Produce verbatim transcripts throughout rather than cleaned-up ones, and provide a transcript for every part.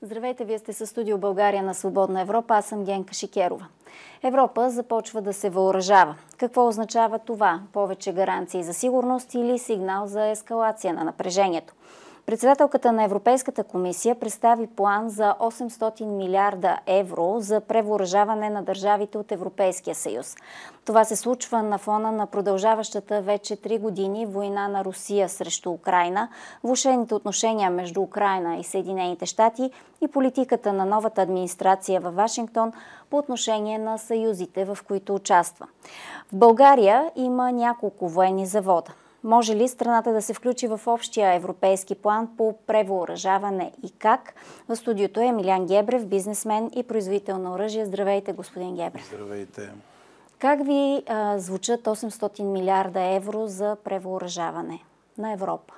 Здравейте, вие сте със студио България на Свободна Европа. Аз съм Генка Шикерова. Европа започва да се въоръжава. Какво означава това? Повече гаранции за сигурност или сигнал за ескалация на напрежението? Председателката на Европейската комисия представи план за осемстотин милиарда евро за превъоръжаване на държавите от Европейския съюз. Това се случва на фона на продължаващата вече три години война на Русия срещу Украйна, влошените отношения между Украйна и Съединените щати и политиката на новата администрация във Вашингтон по отношение на съюзите, в които участва. В България има няколко военни завода. Може ли страната да се включи в общия европейски план по превъоръжаване и как? В студиото е Милян Гебрев, бизнесмен и производител на оръжие. Здравейте, господин Гебрев. Здравейте. Как ви а, звучат осемстотин милиарда евро за превъоръжаване на Европа?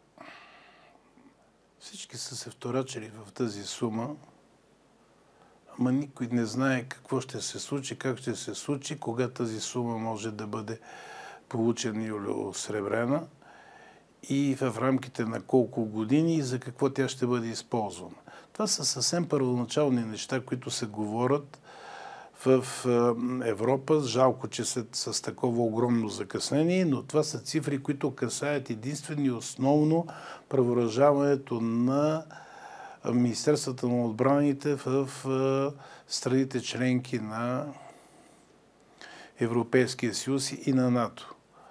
Всички са се вторачили в тази сума, ама никой не знае какво ще се случи, как ще се случи, кога тази сума може да бъде получена или осребрена и в рамките на колко години и за какво тя ще бъде използвана. Това са съвсем първоначални неща, които се говорят в Европа. Жалко, че са с такова огромно закъснение, но това са цифри, които касаят единствено и основно превъоръжаването на Министерствата на отбраните в страните членки на Европейския съюз и на НАТО.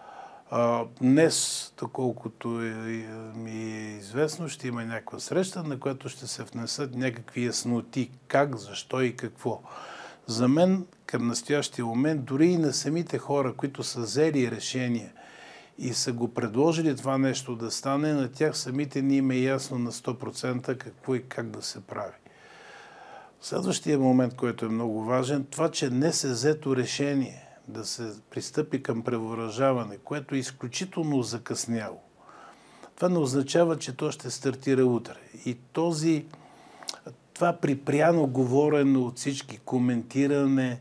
Днес, доколкото ми е известно, ще има някаква среща, на която ще се внесат някакви ясноти как, защо и какво. За мен към настоящия момент, дори и на самите хора, които са взели решение и са го предложили това нещо да стане, на тях самите ни им е ясно на сто процента какво и как да се прави. Следващия момент, който е много важен, това, че днес е взето решение да се пристъпи към превъоръжаване, което е изключително закъсняло. Това не означава, че то ще стартира утре. И този, това припряно говорене от всички, коментиране,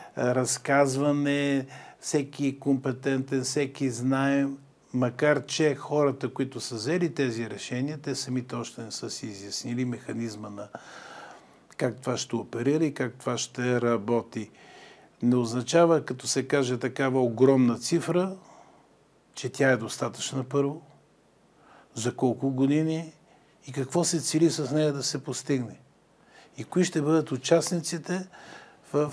разказване, всеки е компетентен, всеки знае, макар че хората, които са взели тези решения, те самите още не са си изяснили механизма на как това ще оперира и как това ще работи. Не означава, като се каже такава огромна цифра, че тя е достатъчна първо, за колко години и какво се цели с нея да се постигне. И кои ще бъдат участниците в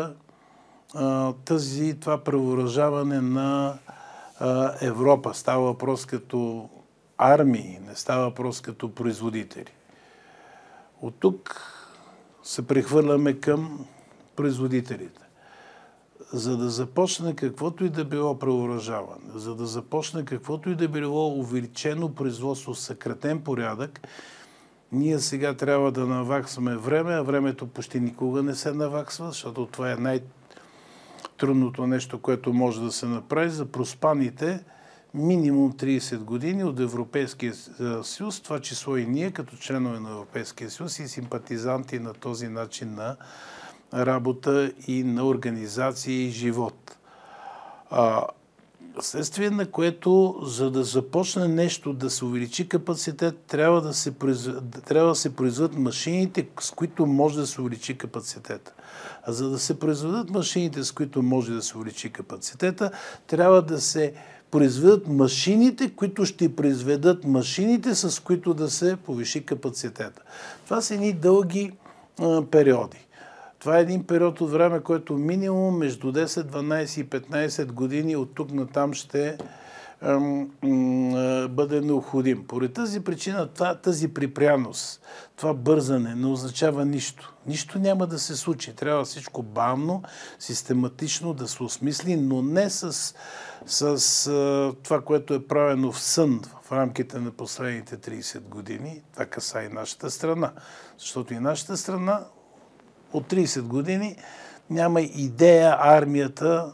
а, тази, това превъоръжаване на а, Европа. Става въпрос като армии, не става въпрос като производители. От тук се прехвърляме към производителите. За да започне каквото и да било превъоръжаване, за да започне каквото и да било увеличено производство с съкратен порядък, ние сега трябва да наваксваме време, а времето почти никога не се наваксва, защото това е най-трудното нещо, което може да се направи за проспаните минимум трийсет години от Европейския съюз, това число и ние като членове на Европейския съюз и симпатизанти на този начин на работа и на организация и живот. А, следствие на което, за да започне нещо да се увеличи капацитет, трябва да се, произвед... трябва да се произведат машините, с които може да се увеличи капацитета. А за да се произведат машините, с които може да се увеличи капацитета, трябва да се произведат машините, които ще произведат машините, с които да се повиши капацитета. Това са едни дълги а, периоди. Това е един период от време, който минимум между десет, дванайсет и петнайсет години от тук натам ще ем, ем, бъде необходим. Поради тази причина това, тази припряност, това бързане не означава нищо. Нищо няма да се случи. Трябва всичко бавно, систематично да се осмисли, но не с, с, с това, което е правено в сън в рамките на последните трийсет години. Това каса и нашата страна. Защото и нашата страна от трийсет години няма идея армията,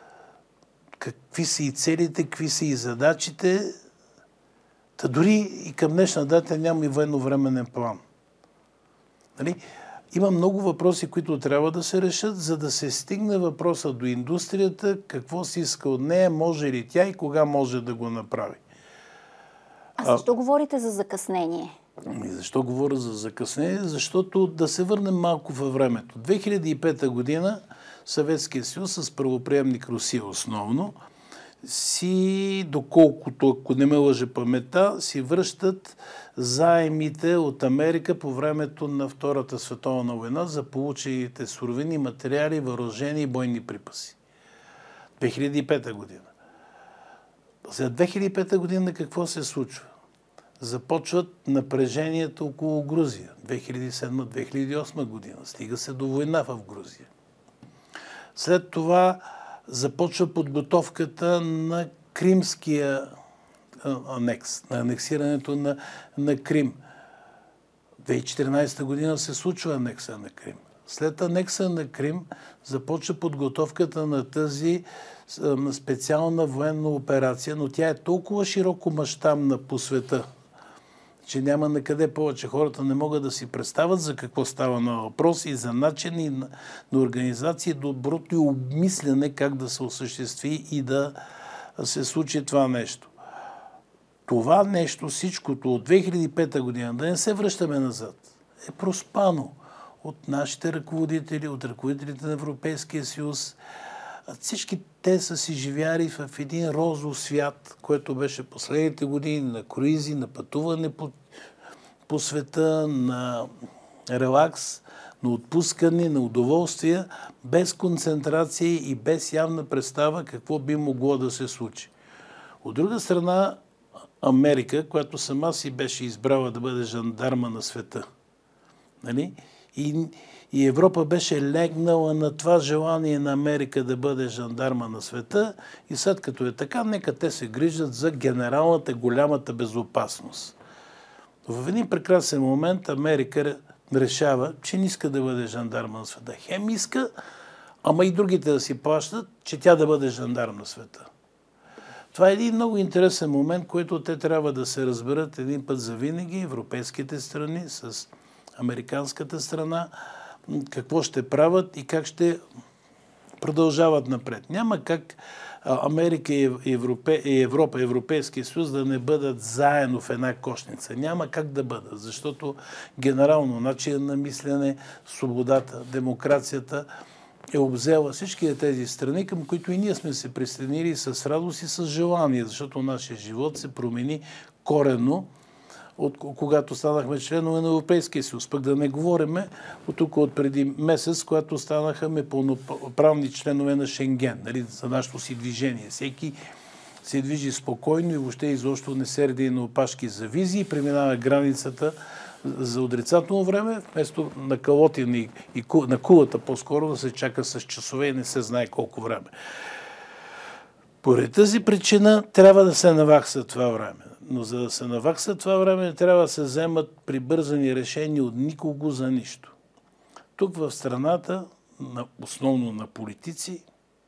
какви са и целите, какви са и задачите, та дори и към днешна дата няма и военновременен план. Нали? Има много въпроси, които трябва да се решат, за да се стигне въпроса до индустрията, какво се иска от нея, може ли тя и кога може да го направи. А защо а... говорите за закъснение? И защо говоря за закъснение? Защото да се върнем малко във времето. две хиляди и пета година Съветския съюз с правоприемник Русия основно си, доколкото, ако не ме лъже паметта, си връщат заемите от Америка по времето на Втората световна война за получените суровини, материали, въоръжени и бойни припаси. две хиляди и пета година. За две хиляди и пета година какво се случва? Започват напрежението около Грузия. две хиляди и седма - две хиляди и осма година. Стига се до война в Грузия. След това започва подготовката на Кримския анекс, на анексирането на, на Крим. две хиляди и четиринадесета година се случва анекса на Крим. След анекса на Крим започва подготовката на тази специална военна операция, но тя е толкова широко мащабна по света, че няма на къде повече. Хората не могат да си представят за какво става на въпрос и за начин и на, на организация, доброто и обмисляне как да се осъществи и да се случи това нещо. Това нещо, всичкото от две хиляди и пета година, да не се връщаме назад, е проспано от нашите ръководители, от ръководителите на Европейския съюз. Всички те са си живяли в един розов свят, който беше последните години на круизи, на пътуване по, по света, на релакс, на отпускане, на удоволствие, без концентрация и без явна представа какво би могло да се случи. От друга страна, Америка, която сама си беше избрала да бъде жандарма на света, нали? И, и Европа беше легнала на това желание на Америка да бъде жандарма на света и след като е така, нека те се грижат за генералната, голямата безопасност. В един прекрасен момент Америка решава, че не иска да бъде жандарма на света. Хем иска, ама и другите да си плащат, че тя да бъде жандарм на света. Това е един много интересен момент, който те трябва да се разберат един път за винаги, европейските страни с американската страна, какво ще правят и как ще продължават напред. Няма как Америка и Европа, и Европа, Европейския съюз да не бъдат заедно в една кошница. Няма как да бъдат, защото генерално начин на мислене, свободата, демокрацията е обзела всички тези страни, към които и ние сме се присъединили с радост и с желание, защото нашия живот се промени коренно от когато станахме членове на Европейския съюз. Пък да не говориме от тук от преди месец, когато станахме пълноправни членове на Шенген, нали, за нашето си движение. Всеки се движи спокойно и въобще изобщо не се реди на опашки за визи и преминава границата за отрицателно време, вместо на Калотин и, и на кулата по-скоро да се чака с часове и не се знае колко време. Поради тази причина трябва да се навакса това време. Но за да се навакса това време, не трябва да се вземат прибързани решения от никого за нищо. Тук в страната, основно на политици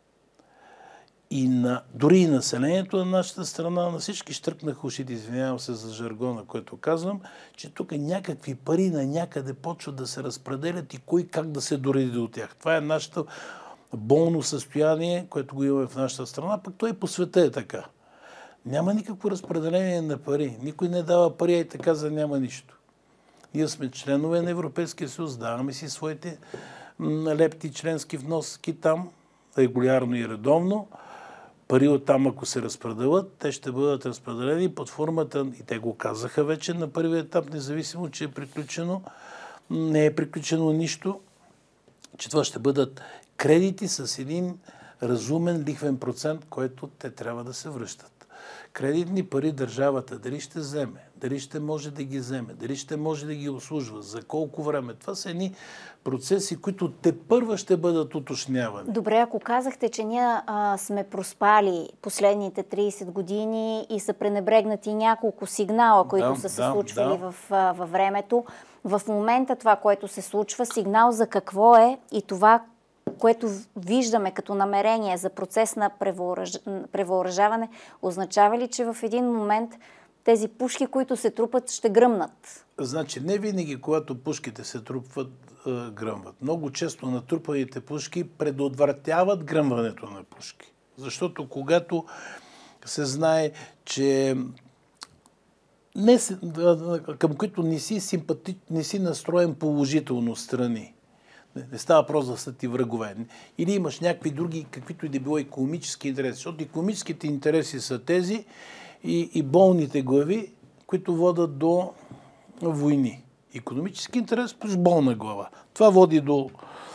и на, дори и населението на нашата страна, на всички щръкнаха ушите, извинявам се за жаргона, който казвам, че тук някакви пари на някъде почват да се разпределят и кой как да се дореди от тях. Това е нашето болно състояние, което го имаме в нашата страна, пък той по света е така. Няма никакво разпределение на пари. Никой не дава пари, и така за няма нищо. Ние сме членове на Европейския съюз, даваме си своите лепти членски вноски там, регулярно и редовно. Пари от там, ако се разпределят, те ще бъдат разпределени под формата, и те го казаха вече на първия етап, независимо, че е приключено, не е приключено нищо, че това ще бъдат кредити с един разумен лихвен процент, който те трябва да се връщат. Кредитни пари държавата дали ще вземе, дали ще може да ги вземе, дали ще може да ги обслужва, за колко време. Това са едни процеси, които тепърва ще бъдат уточнявани. Добре, ако казахте, че ние а, сме проспали последните трийсет години и са пренебрегнати няколко сигнала, които да, са се да, случвали да. в, а, във времето, в момента това, което се случва, сигнал за какво е и това, което виждаме като намерение за процес на превъоръж... превъоръжаване, означава ли, че в един момент тези пушки, които се трупат, ще гръмнат? Значи, не винаги, когато пушките се трупват, гръмват. Много често натрупаните пушки предотвратяват гръмването на пушки. Защото когато се знае, че не, към които не си симпатич, не си настроен положително страни. Не, не става въпрос да са ти врагове. Или имаш някакви други, каквито и да било икономически интереси. Защото икономическите интереси са тези и, и болните глави, които водят до войни. Икономически интерес плюс болна глава. Това води до,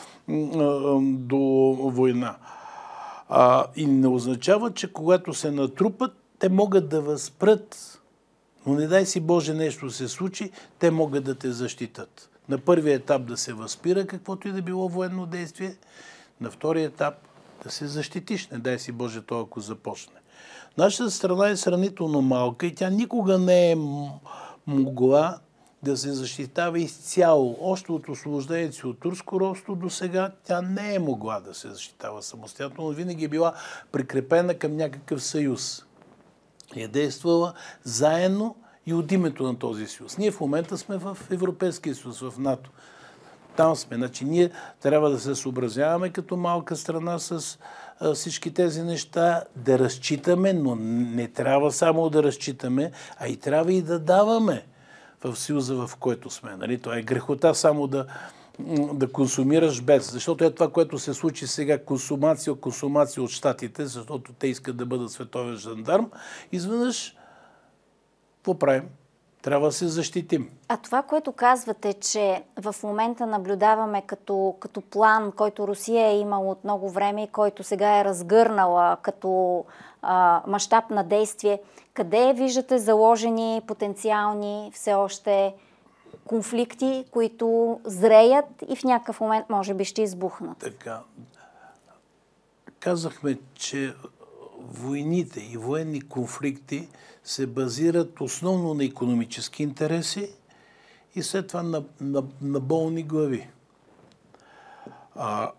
до война. А, и не означава, че когато се натрупат, те могат да възпрат, но не дай си Боже нещо се случи, те могат да те защитат. На първия етап да се възпира каквото и да било военно действие, на втория етап да се защитиш, не дай си Боже то, ако започне. Нашата страна е сравнително малка и тя никога не е могла да се защитава изцяло. Още от освобождението си от турско робство до сега тя не е могла да се защитава самостоятелно, но винаги е била прикрепена към някакъв съюз. И е действала заедно и от името на този съюз. Ние в момента сме в Европейския съюз, в НАТО. Там сме. Значи ние трябва да се съобразяваме като малка страна с а, всички тези неща, да разчитаме, но не трябва само да разчитаме, а и трябва и да даваме в съюза, в който сме. Нали? Това е грехота само да, да консумираш без. Защото е това, което се случи сега, консумация, консумация от щатите, защото те искат да бъдат световен жандарм. Изведнъж, какво правим? Трябва да се защитим. А това, което казвате, че в момента наблюдаваме като, като план, който Русия е имала от много време и който сега е разгърнала като а, мащаб на действие, къде виждате заложени потенциални все още конфликти, които зреят и в някакъв момент може би ще избухнат? Така. Казахме, че войните и военни конфликти се базират основно на икономически интереси и след това на, на, на болни глави. А,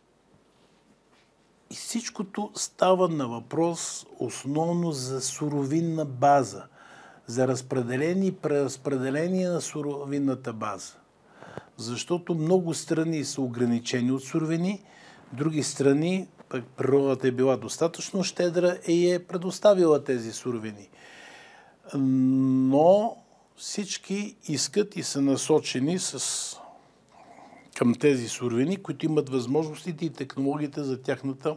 и всичкото става на въпрос основно за суровинна база, за разпределение и преразпределение на суровинната база. Защото много страни са ограничени от суровини, други страни, пък природата е била достатъчно щедра и е предоставила тези суровини. Но всички искат и са насочени с, към тези суровини, които имат възможностите и технологиите за тяхната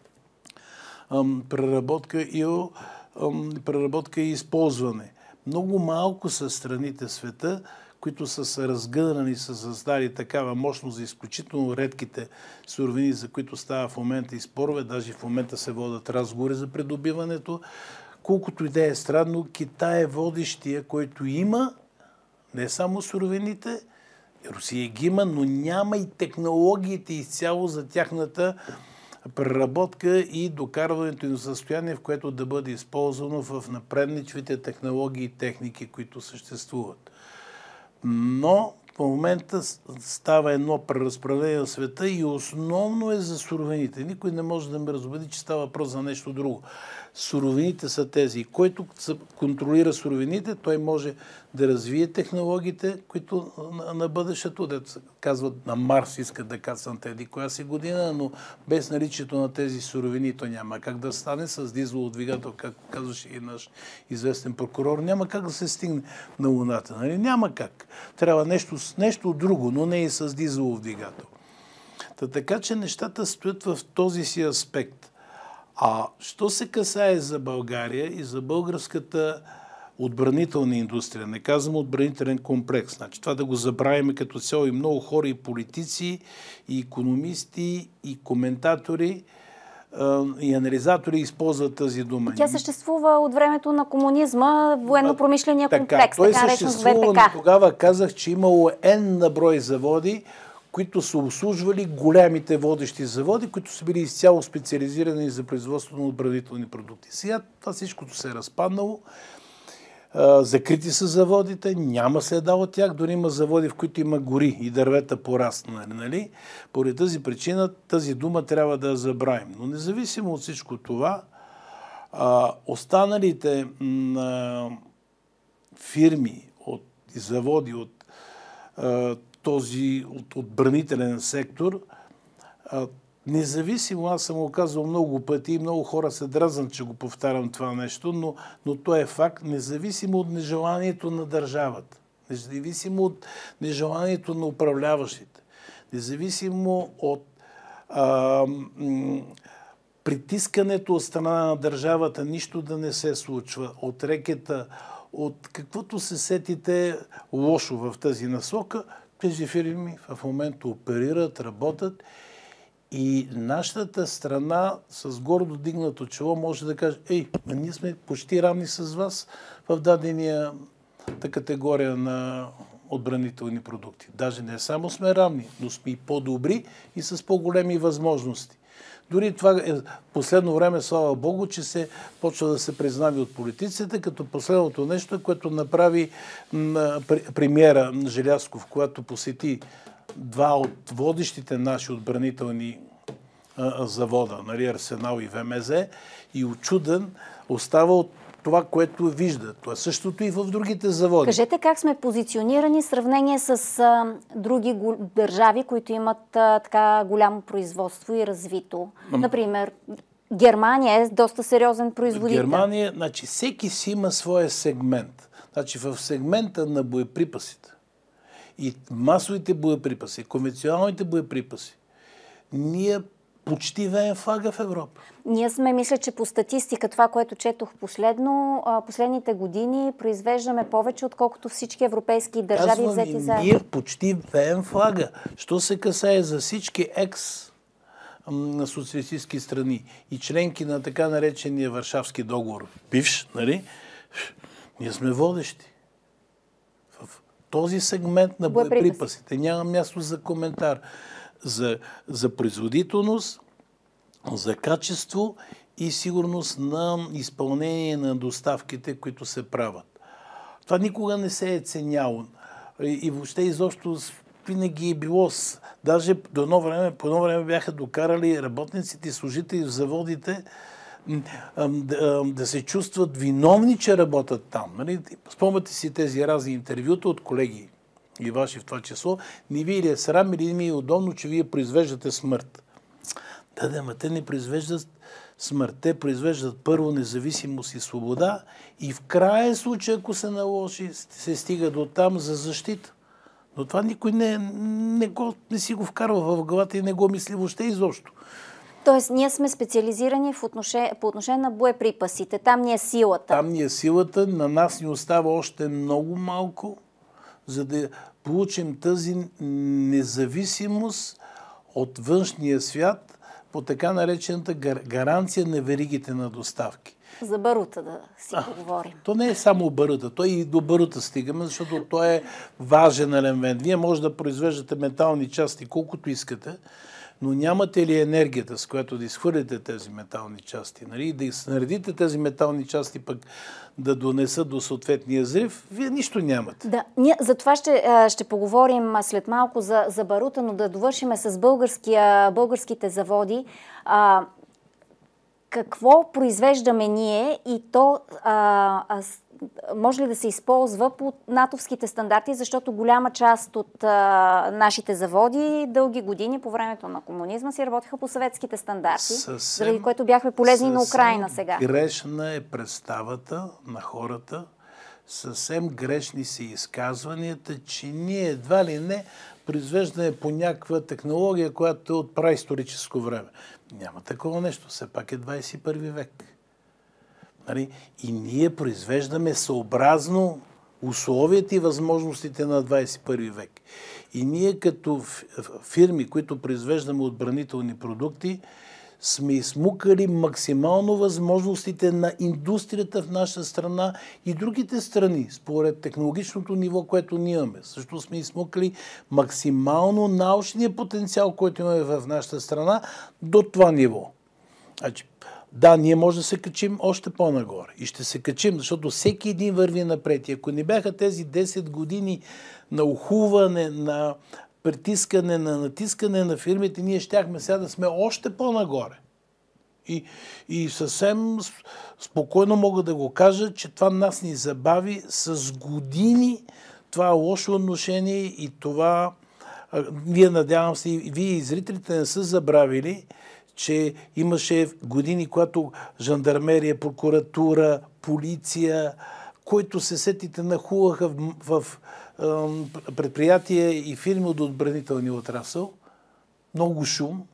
ам, преработка, и, ам, преработка и използване. Много малко са страните в света, които са се разгънани, са създали такава мощност за изключително редките суровини, за които става в момента и спорове. Даже в момента се водят разговори за придобиването. Колкото и да е странно, Китай е водещия, който има не само суровините, Русия ги има, но няма и технологиите изцяло за тяхната преработка и докарването им в състояние, в което да бъде използвано в напредничевите технологии и техники, които съществуват. Но в момента става едно преразпределение на света и основно е за суровините. Никой не може да ме разубеди, че става въпрос за нещо друго. Суровините са тези. Който контролира суровините, той може да развие технологиите, които на, на бъдещето, дето казват на Марс, искат да кацнат еди коя си година, но без наличието на тези суровини то няма как да стане с дизелов двигател, както казваше и наш известен прокурор. Няма как да се стигне на Луната. Нали? Няма как. Трябва нещо, нещо друго, но не и с дизелов двигател. Та, така че нещата стоят в този си аспект. А що се касае за България и за българската отбранителна индустрия, не казвам отбранителен комплекс, значи това да го забравим като цяло, и много хора, и политици, и икономисти, и коментатори, и анализатори използват тази дума. Тя съществува от времето на комунизма, военно-промишления комплекс, той така речен в ВПК. Тогава казах, че имало N на брой заводи, които са обслужвали голямите водещи заводи, които са били изцяло специализирани за производство на отбранителни продукти. Сега това всичкото се е разпаднало. Закрити са заводите, няма следа от тях, дори има заводи, в които има гори и дървета пораснали. Нали? Поради тази причина тази дума трябва да я забравим. Но независимо от всичко това, останалите фирми от, и заводи от този от отбранителен сектор, независимо, аз съм го казвал много пъти и много хора се дразнат, че го повтарям това нещо, но, но то е факт, независимо от нежеланието на държавата, независимо от нежеланието на управляващите, независимо от а, м- притискането от страна на държавата, нищо да не се случва, от рекета, от каквото се сетите лошо в тази насока, тези фирми в момента оперират, работят и нашата страна с гордо дигнато чело може да каже: ей, ние сме почти равни с вас в дадения категория на отбранителни продукти. Даже не само сме равни, но сме и по-добри и с по-големи възможности. Дори това е последно време, слава Богу, че се почва да се признава от политиците, като последното нещо, което направи премиера Желязков, когато посети два от водещите наши отбранителни а, завода, нали, Арсенал и ВМЗ, и очуден остава от това, което вижда. Това същото и в другите заводи. Кажете как сме позиционирани в сравнение с а, други го, държави, които имат а, така голямо производство и развито. Например, Германия е доста сериозен производител. Германия, значи всеки си има своя сегмент. Значи в сегмента на боеприпасите и масовите боеприпаси, конвенционалните боеприпаси, ние почти веем флага в Европа. Ние сме, мисля, че по статистика, това, което четох последно, последните години произвеждаме повече, отколкото всички европейски държави Казвам, взети заедно. Ние почти веем флага. Що се касае за всички екс на социалистически страни и членки на така наречения Варшавски договор, бивш, нали? Ние сме водещи. В този сегмент на боеприпасите няма място за коментар. За, за производителност, за качество и сигурност на изпълнение на доставките, които се правят. Това никога не се е ценяло. И, и въобще изобщо винаги е било. Даже до едно време, по едно време бяха докарали работниците и служители в заводите да, да се чувстват виновни, че работят там. Нали? Спомняте си тези разни интервюта от колеги и ваши в това число, не ви ли е срам или не ми е удобно, че вие произвеждате смърт. Да, да, ма те не произвеждат смърт. Те произвеждат първо независимост и свобода и в края случай, ако се наложи, се стига до там за защита. Но това никой не, не, го, не си го вкарва в главата и не го мисли въобще изобщо. Тоест, ние сме специализирани в отношение, по отношение на боеприпасите. Там ни е силата. Там ни е силата. На нас ни остава още много малко, за да получим тази независимост от външния свят по така наречената гаранция на веригите на доставки. За барута да си а, поговорим. То не е само барута, то и до барута стигаме, защото то е важен елемент. Вие може да произвеждате метални части колкото искате, но нямате ли енергията, с която да изхвърлите тези метални части, нали? Да снарядите тези метални части пък да донесат до съответния взрив, вие нищо нямате. Да, ние за това ще, ще поговорим след малко за, за барута, но да довършим с българските заводи. А, какво произвеждаме ние и то а, а, може ли да се използва по натовските стандарти, защото голяма част от а, нашите заводи дълги години по времето на комунизма си работеха по съветските стандарти, съвсем, заради което бяхме полезни на Украйна сега. Грешна е представата на хората, съвсем грешни са изказванията, че ние едва ли не произвеждаме по някаква технология, която е от праисторическо време. Няма такова нещо, все пак е двадесет и първи век. И ние произвеждаме съобразно условията и възможностите на двадесет и първи век. И ние като фирми, които произвеждаме отбранителни продукти, сме измукали максимално възможностите на индустрията в наша страна и другите страни, според технологичното ниво, което ние имаме. Също сме измукали максимално научния потенциал, който имаме в нашата страна, до това ниво. Значи, да, ние може да се качим още по-нагоре. И ще се качим, защото всеки един върви напред. И ако не бяха тези десет години на ухуване, на притискане, на натискане на фирмите, ние щяхме сега да сме още по-нагоре. И, и съвсем спокойно мога да го кажа, че това нас ни забави с години това лошо отношение и това Вие, надявам се, и вие и зрителите не са забравили, че имаше години, когато жандармерия, прокуратура, полиция, които се сетите нахуваха в, в е, предприятия и фирми от отбранителния отрасъл. Много шум,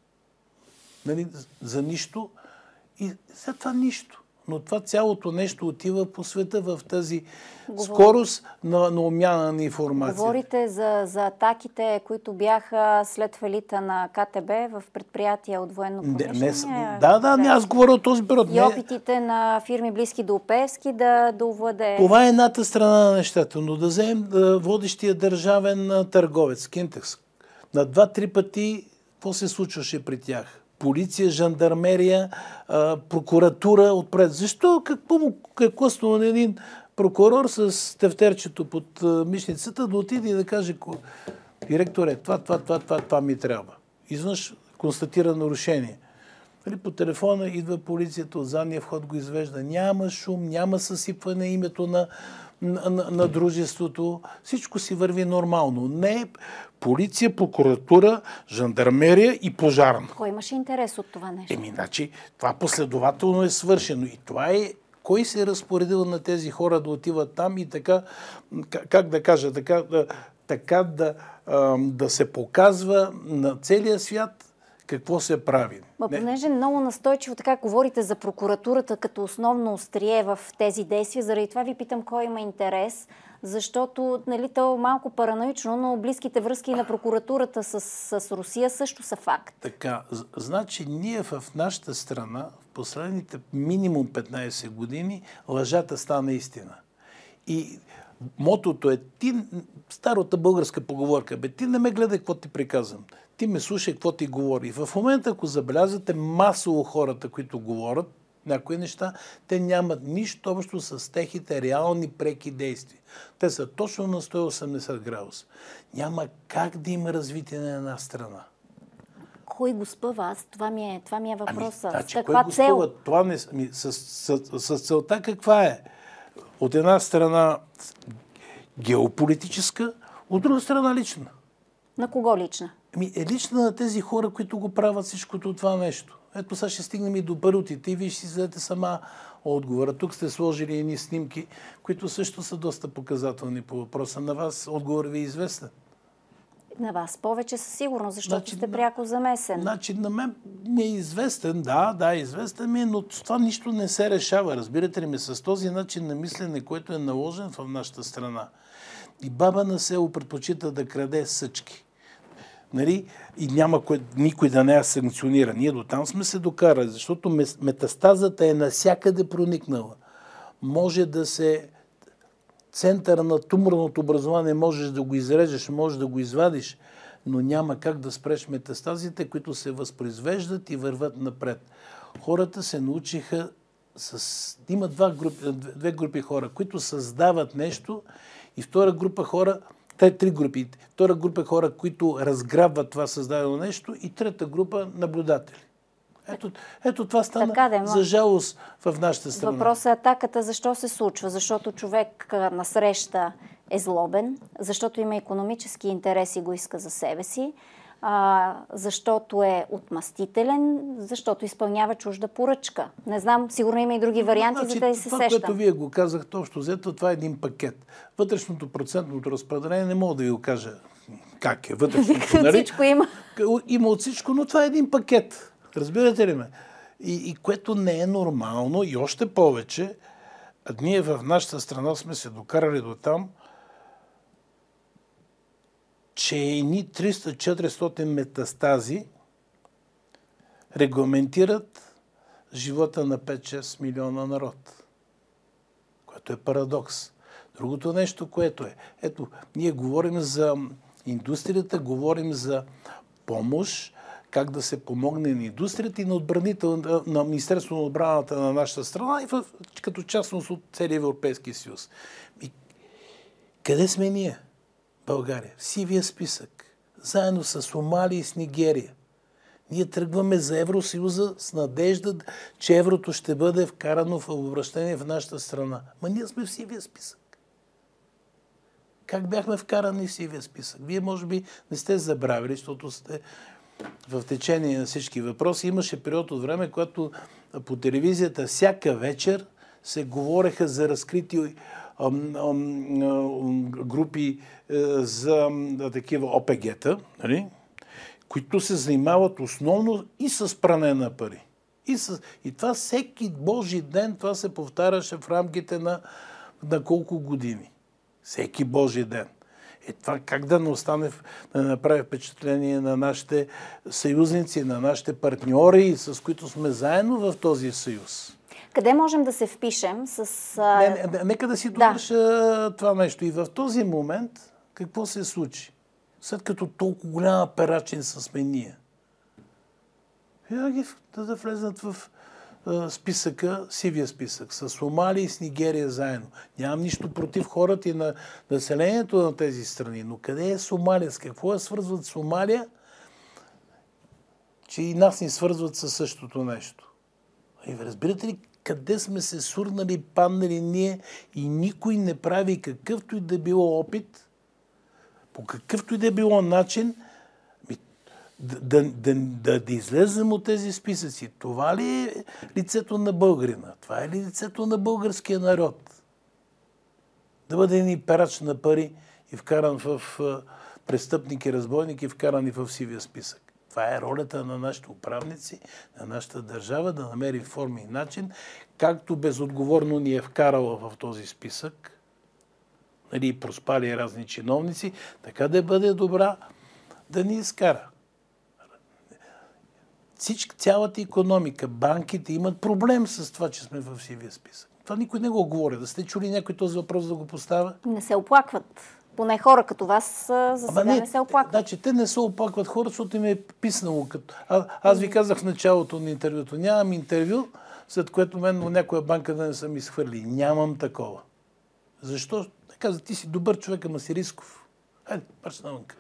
нали, за нищо и след това нищо. Но това цялото нещо отива по света в тази Говори... скорост на, на обмяна на информация. Говорите за, за атаките, които бяха след фалита на КТБ в предприятия от военно-промишления? Да, да, не, аз говоря от този период. И опитите на фирми близки до Пеевски да, да овладее. Това е едната страна на нещата. Но да вземем да, водещия държавен търговец, Кинтекс. На два-три пъти какво се случваше при тях? Полиция, жандармерия, прокуратура отпред. Защо? Какво му какво на един прокурор с тефтерчето под мишницата да отиде и да каже: директоре, това, това, това, това, това ми трябва. Извънш констатира нарушение. По телефона идва полицията, от задния вход го извежда. Няма шум, няма съсипване името на, на, на, на дружеството. Всичко си върви нормално. Не полиция, прокуратура, жандармерия и пожарна. Кой имаше интерес от това нещо? Еми, значи, това последователно е свършено. И това е кой се е разпоредил на тези хора да отиват там и така, как да кажа, така, така да, да се показва на целия свят какво се прави. Ма, понеже много настойчиво така говорите за прокуратурата като основно острие в тези действия, заради това ви питам кой има интерес, защото, нали, то малко параноично, но близките връзки на прокуратурата с, с Русия също са факт. Така, значи ние в нашата страна в последните минимум петнайсет години лъжата стана истина. И мотото е, ти, старата българска поговорка, бе, ти не ме гледай какво ти приказвам. Ти ме слушай какво ти говори. В момента, ако забелязвате масово хората, които говорят някои неща, те нямат нищо общо с техните реални преки действия. Те са точно на сто и осемдесет градуса. Няма как да има развитие на една страна. Кой го спъва? Аз, това, ми е, това ми е въпроса. Ами, значи, с каква кой цел? Го спъва? Това не, ами, с, с, с, с целта каква е? От една страна геополитическа, от друга страна лична. На кого лична? Ами е лична на тези хора, които го правят всичкото това нещо. Ето сега ще стигнем и до барутите и вие ще си зададете сама отговора. Тук сте сложили едни снимки, които също са доста показателни по въпроса. На вас отговор ви е известен? На вас повече със сигурност, защото значи, сте пряко замесен. Значи на мен ми е известен, да, да, известен ми е, но това нищо не се решава. Разбирате ли ми, с този начин на мислене, който е наложен в нашата страна. И баба на село предпочита да краде съчки. Нали? И няма кой, никой да не я санкционира. Ние до там сме се докарали, защото метастазата е насякъде проникнала. Може да се... Центъра на туморното образование можеш да го изрежеш, можеш да го извадиш, но няма как да спреш метастазите, които се възпроизвеждат и върват напред. Хората се научиха с... Има два групи, две групи хора, които създават нещо и втора група хора, те три групи. Втора група хора, които разграбват това създадено нещо и трета група наблюдатели. Ето, ето това стана така, да, за жалост в нашата страна. Въпросът е атаката защо се случва? Защото човек насреща е злобен, защото има икономически интерес и го иска за себе си, а, защото е отмъстителен, защото изпълнява чужда поръчка. Не знам, сигурно има и други варианти, значи, за да се това, сещам. Това, което вие го казахте, общо взето, това е един пакет. Вътрешното процентното разпределение не мога да ви го кажа как е. Вътрешното, нали? От всичко има. Има от всичко, но това е един пакет. Разбирате ли ме? И, и което не е нормално и още повече, ние в нашата страна сме се докарали до там, че едни триста-четиристотин метастази регламентират живота на пет-шест милиона народ. Което е парадокс. Другото нещо, което е, ето, ние говорим за индустрията, говорим за помощ, как да се помогне на индустрията и на, отбранител, на Министерството на отбраната на нашата страна и в, като частност от целия Европейски съюз. И къде сме ние? България. В сивия списък. Заедно с Сомалия и с Нигерия. Ние тръгваме за Евросъюза с надежда, че еврото ще бъде вкарано в обращение в нашата страна. Ма ние сме в сивия списък. как бяхме вкарани в сивия списък. Вие може би не сте забравили, защото сте в течение на всички въпроси. Имаше период от време, когато по телевизията всяка вечер се говореха за разкрити ам, ам, групи е, за а, такива О П Г-та, нали? Които се занимават основно и с пране на пари. И, с... и това всеки Божи ден, това се повтаряше в рамките на, на колко години. Всеки Божи ден. Е това как да не остане, да не направи впечатление на нашите съюзници, на нашите партньори, с които сме заедно в този съюз. Къде можем да се впишем с... Не, не, не, нека да си довърша да. това нещо. И в този момент какво се случи? След като толкова голяма перачин са сме ние. Я ги да, да влезнат в а, списъка, сивия списък, с Сомалия и с Нигерия заедно. Нямам нищо против хората и на населението на тези страни. Но къде е Сомалия? С какво я свързват Сомалия, че и нас ни свързват със същото нещо? И разбирате ли къде сме се сурнали, паднали ние и никой не прави какъвто и да било опит, по какъвто и да било начин, да, да, да, да, да излезем от тези списъци. Това ли е лицето на българина? Това е ли лицето на българския народ? Да бъде ни перач на пари и вкаран в престъпник и разбойник и вкарани в сивия списък. Това е ролята на нашите управници, на нашата държава да намери форма и начин, както безотговорно ни е вкарала в този списък, нали, проспали разни чиновници, така да бъде добра да ни изкара. Всички, цялата икономика, банките имат проблем с това, че сме в сивия списък. Това никой не го говори. Да сте чули някой този въпрос да го поставя? Не се оплакват. Поне хора като вас за сега не, не се оплакват. Значи, те не се оплакват хора, защото им е писнало. Като... А, аз ви казах в началото на интервюто. Нямам интервю, след което мен някоя банка да не са ми схвърли. Нямам такова. Защо? Каза, ти си добър човек, ама си рисков. Хайде, марш навънка.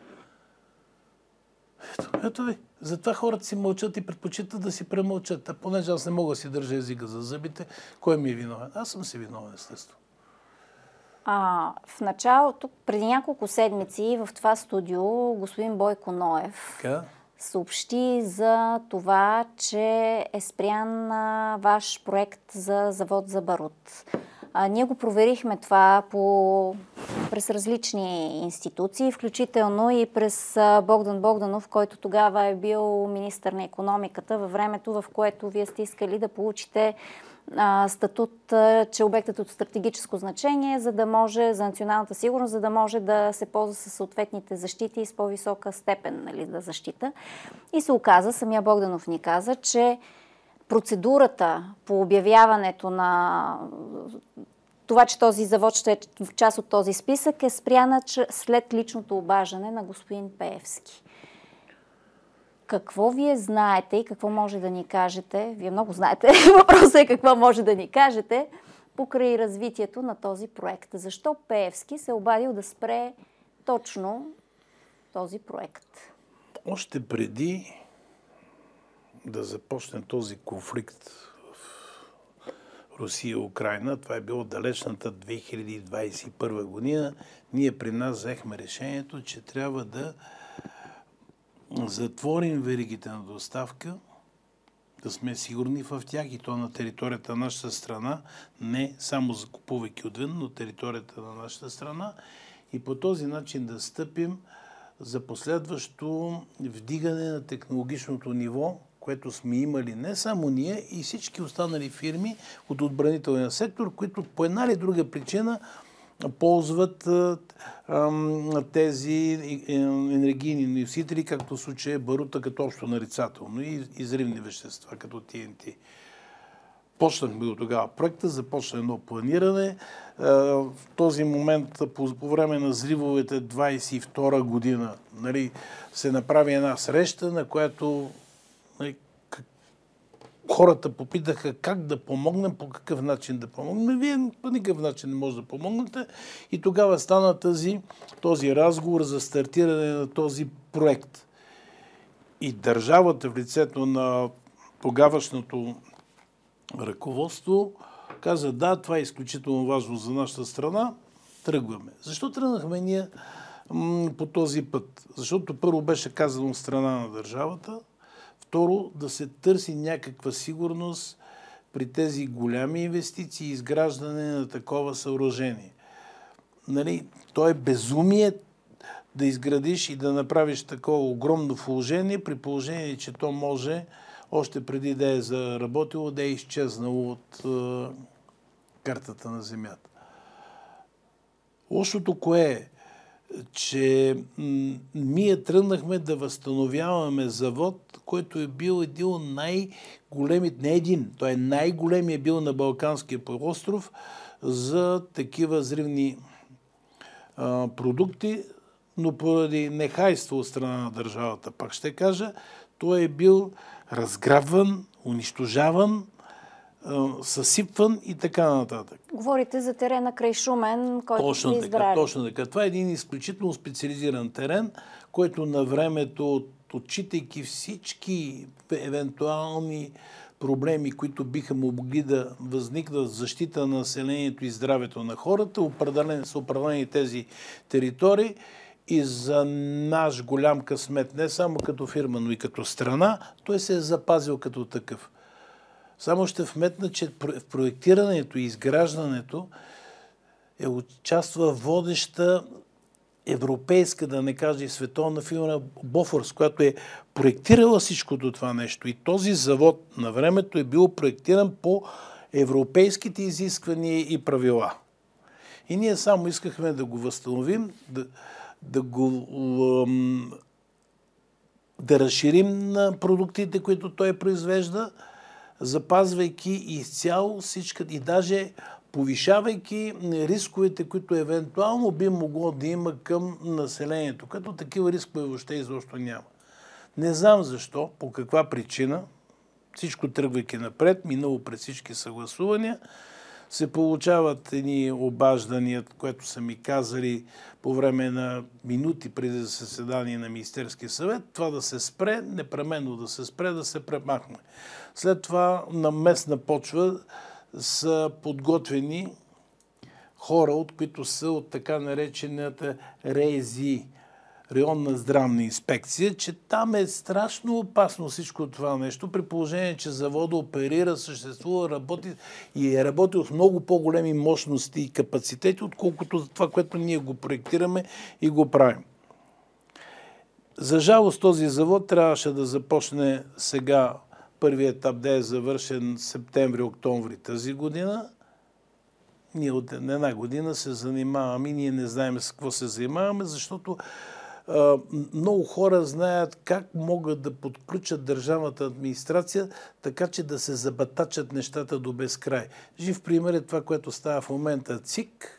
Ето, ето ви. Затова хората си мълчат и предпочитат да си премълчат. А понеже аз не мога да си държа езика за зъбите, кой ми е виновен? Аз съм си виновен, естествено. А, в началото, преди няколко седмици в това студио, господин Бойко Ноев Ка? съобщи за това, че е спрян а, ваш проект за завод за барут. А, ние го проверихме това по, през различни институции, включително и през а, Богдан Богданов, който тогава е бил министър на икономиката във времето, в което вие сте искали да получите а, статут, а, че обектът от стратегическо значение, за да може за националната сигурност, за да може да се ползва със съответните защити и с по-висока степен, нали, да защита. И се оказа, самия Богданов ни каза, че процедурата по обявяването на това, че този завод ще е в част от този списък, е спряна след личното обаждане на господин Пеевски. Какво вие знаете и какво може да ни кажете? Вие много знаете. Въпросът е какво може да ни кажете покрай развитието на този проект. Защо Пеевски се е обадил да спре точно този проект? Още преди да започне този конфликт в Русия и Украйна, това е било далечната две хиляди двадесет и първа година, ние при нас взехме решението, че трябва да затворим веригите на доставка, да сме сигурни в тях и то на територията на нашата страна, не само закупувайки отвън, но територията на нашата страна и по този начин да стъпим за последващо вдигане на технологичното ниво, което сме имали не само ние и всички останали фирми от отбранителния сектор, които по една или друга причина ползват а, а, тези енергийни носители, както в случая барута като общо нарицателно и изривни вещества, като Т Н Т. Почнахме до тогава проекта, започна едно планиране. В този момент, по, по време на взривовете двадесет и втора година, нали, се направи една среща, на която, нали, как, хората попитаха как да помогнем, по какъв начин да помогнем. Вие по никакъв начин не може да помогнете. И тогава стана тази, този разговор за стартиране на този проект. И държавата в лицето на тогавашното ръководство каза, да, това е изключително важно за нашата страна, тръгваме? Защо тръгнахме ние м- по този път? Защото първо беше казано от страна на държавата, второ да се търси някаква сигурност при тези голями инвестиции и изграждане на такова съоръжение. Нали, то е безумие да изградиш и да направиш такова огромно вложение, при положение, че то може още преди да е заработило, да е изчезнало от е, картата на Земята. Лошото кое е? Че м- ние тръгнахме да възстановяваме завод, който е бил един от най-големите, не един, той е най-големият бил на Балканския полуостров за такива взривни а, продукти, но поради нехайство от страна на държавата, пак ще кажа, той е бил разграбван, унищожаван, съсипван и така нататък. Говорите за терена край Шумен, който точно сте избрали. Така, точно така. Това е един изключително специализиран терен, който на времето, отчитайки всички евентуални проблеми, които биха могли да възникнат в защита на населението и здравето на хората, определени, са определени тези територии и за наш голям късмет, не само като фирма, но и като страна, той се е запазил като такъв. Само ще вметна, че в проектирането и изграждането е участва водеща европейска, да не кажа и световна фирма Бофорс, която е проектирала всичкото това нещо. И този завод на времето е бил проектиран по европейските изисквания и правила. И ние само искахме да го възстановим, да, да го да разширим на продуктите, които той произвежда, запазвайки изцяло всички и даже повишавайки рисковете, които евентуално би могло да има към населението, като такива рискове въобще изобщо няма. Не знам защо, по каква причина, всичко тръгвайки напред, минало през всички съгласувания, се получават едни обаждания, което са ми казали по време на минути преди заседание на Министерския съвет, това да се спре, непременно да се спре, да се премахне. След това на местна почва са подготвени хора, от които са от така наречената РЕЗИ, районна здравна инспекция, че там е страшно опасно всичко това нещо, при положение, че завода оперира, съществува, работи и е работил с много по-големи мощности и капацитети, отколкото това, което ние го проектираме и го правим. За жалост този завод трябваше да започне сега, първият етап да е завършен септември-октомври тази година. Ние от една година се занимаваме и ние не знаем с какво се занимаваме, защото а, много хора знаят как могат да подключат държавната администрация, така че да се забатачат нещата до безкрай. Жив пример е това, което става в момента ЦИК.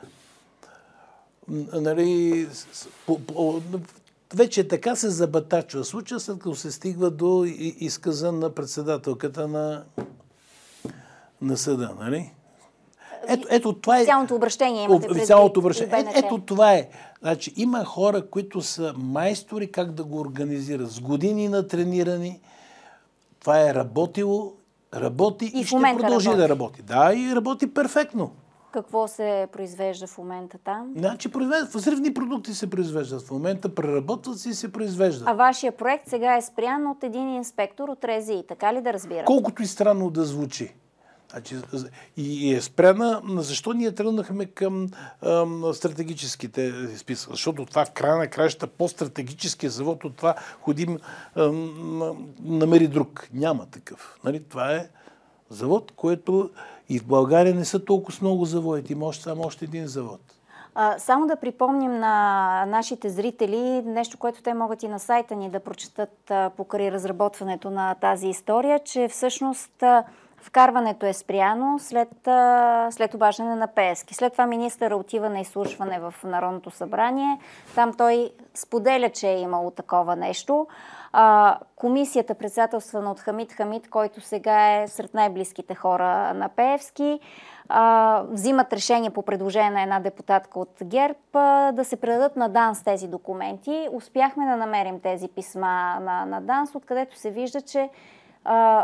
Нали, по, по, вече така се забатачва случая, след като се стигва до изказа на председателката на, на съда. Нали? Ето, ето това е... Официалното обращение имате предвид. Официалното обращение. Е, ето това е. Значи, има хора, които са майстори как да го организират. С години натренирани. Това е работило, работи и, и ще продължи работи. да работи. Да, и работи перфектно. Какво се произвежда в момента там? Значи, взривни продукти се произвеждат в момента, преработват се и се произвеждат. А вашия проект сега е спрян от един инспектор от РЕЗИ, така ли да разбирам? Колкото и странно да звучи. Значи, и е спряна, защо ние тръгнахме към ам, стратегическите списъци? Защото това в края на краищата по-стратегическия завод от това ходим ам, намери друг. Няма такъв. Нали? Това е завод, който и в България не са толкова много заводите. Има още само още един завод. А, само да припомним на нашите зрители нещо, което те могат и на сайта ни да прочетат а, покрай разработването на тази история, че всъщност а, вкарването е спряно след, а, след обаждане на Пеевски. След това министъра отива на изслушване в Народното събрание. Там той споделя, че е имало такова нещо. А, комисията, председателствана от Хамид Хамид, който сега е сред най-близките хора на Пеевски, а, взимат решение по предложение на една депутатка от ГЕРБ а, да се предадат на ДАНС тези документи. Успяхме да намерим тези писма на, на ДАНС, откъдето се вижда, че а,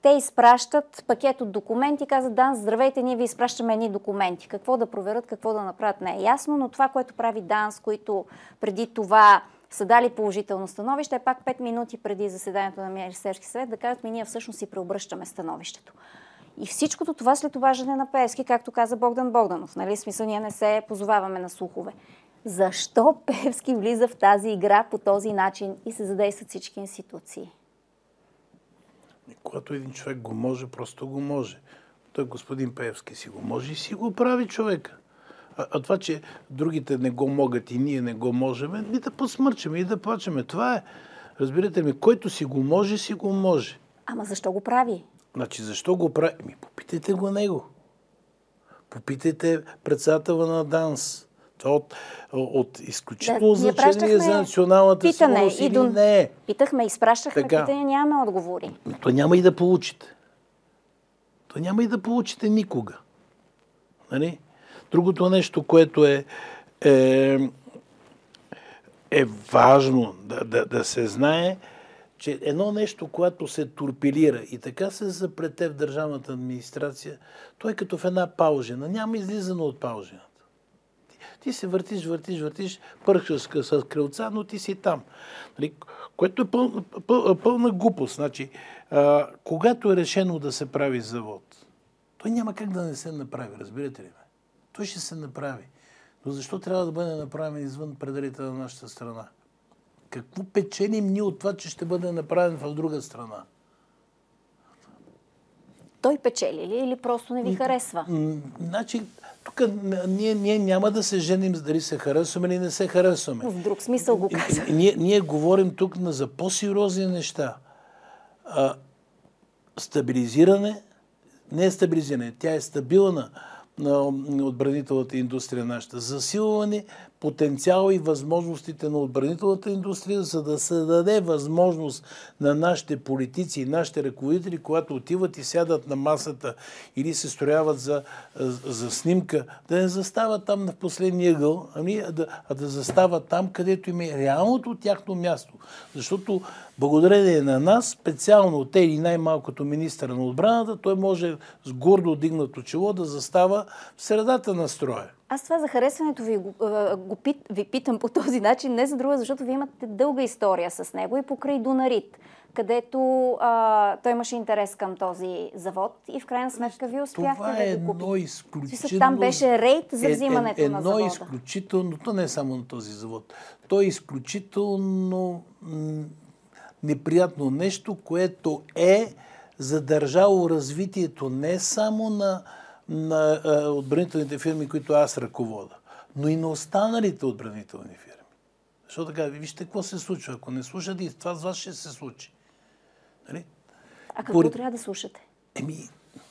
те изпращат пакет от документи, казват: ДАНС, здравейте, ние ви изпращаме едни документи. Какво да проверят, какво да направят, не е ясно, но това, което прави ДАНС, които преди това са дали положително становище, е пак пет минути преди заседанието на Министерския съвет да кажат: ми ние всъщност си преобръщаме становището. И всичкото това след обаждане на Пеевски, както каза Богдан Богданов. Нали? Смисъл, ние не се позоваваме на слухове. Защо Пеевски влиза в тази игра по този начин и се задействат всички институции? Когато един човек го може, просто го може. Той господин Пеевски си го може и си го прави човека. А, а това, че другите не го могат и ние не го можем, и да посмърчаме, и да плачеме. Това е. Разбирате ми, който си го може, си го може. Ама защо го прави? Значи, защо го прави? Ми, попитайте го него. Попитайте председателя на ДАНС. Това от, от изключително да, значение за националната питане, сигурност или до... не. Питахме, изпращахме питания, нямаме отговори. То няма и да получите. То няма и да получите никога. Нали? Другото нещо, което е, е, е важно да, да, да се знае, че едно нещо, което се турпилира и така се заплете в държавната администрация, то е като в една паужина. Няма излизане от паужината. Ти, ти се въртиш, въртиш, въртиш, пърхаш с крилца, но ти си там. Нали? Което е пълна, пъл, пълна глупост. Значи, а, когато е решено да се прави завод, той няма как да не се направи, разбирате ли ме? Той ще се направи. Но защо трябва да бъде направен извън пределите на нашата страна? Какво печелим ние от това, че ще бъде направен в друга страна? Той печели ли или просто не ви харесва? Значи, тук ние, ние няма да се женим дали се харесваме или не се харесваме. В друг смисъл го казвам. Ние, ние говорим тук за по-сериозни неща. А, стабилизиране, не е стабилизиране, тя е стабилна на отбранителната индустрия нашата. Засилване потенциала и възможностите на отбранителната индустрия, за да се даде възможност на нашите политици и нашите ръководители, когато отиват и сядат на масата или се строяват за, за снимка, да не застават там на последния ъгъл, ами, а, да, а да застават там, където им е реалното тяхно място. Защото благодарение на нас, специално те или най-малкото министъра на отбраната, той може с гордо дигнато чело да застава в средата на строя. Аз това за харесването ви, го, го пит, ви питам по този начин, не за друга, защото ви имате дълга история с него и покрай Дунарит, където а, той имаше интерес към този завод и в крайна сметка ви успяхте това да е го купите. Едно изключително... Там беше рейд за взимането е, е, на завода. Едно изключително... То не е само на този завод. То е изключително м- неприятно нещо, което е задържало развитието не само на на а, отбранителните фирми, които аз ръковода, но и на останалите отбранителни фирми. Защото така, вижте какво се случва. Ако не слушате, и това с вас ще се случи. Нали? А какво Поред... трябва да слушате? Еми,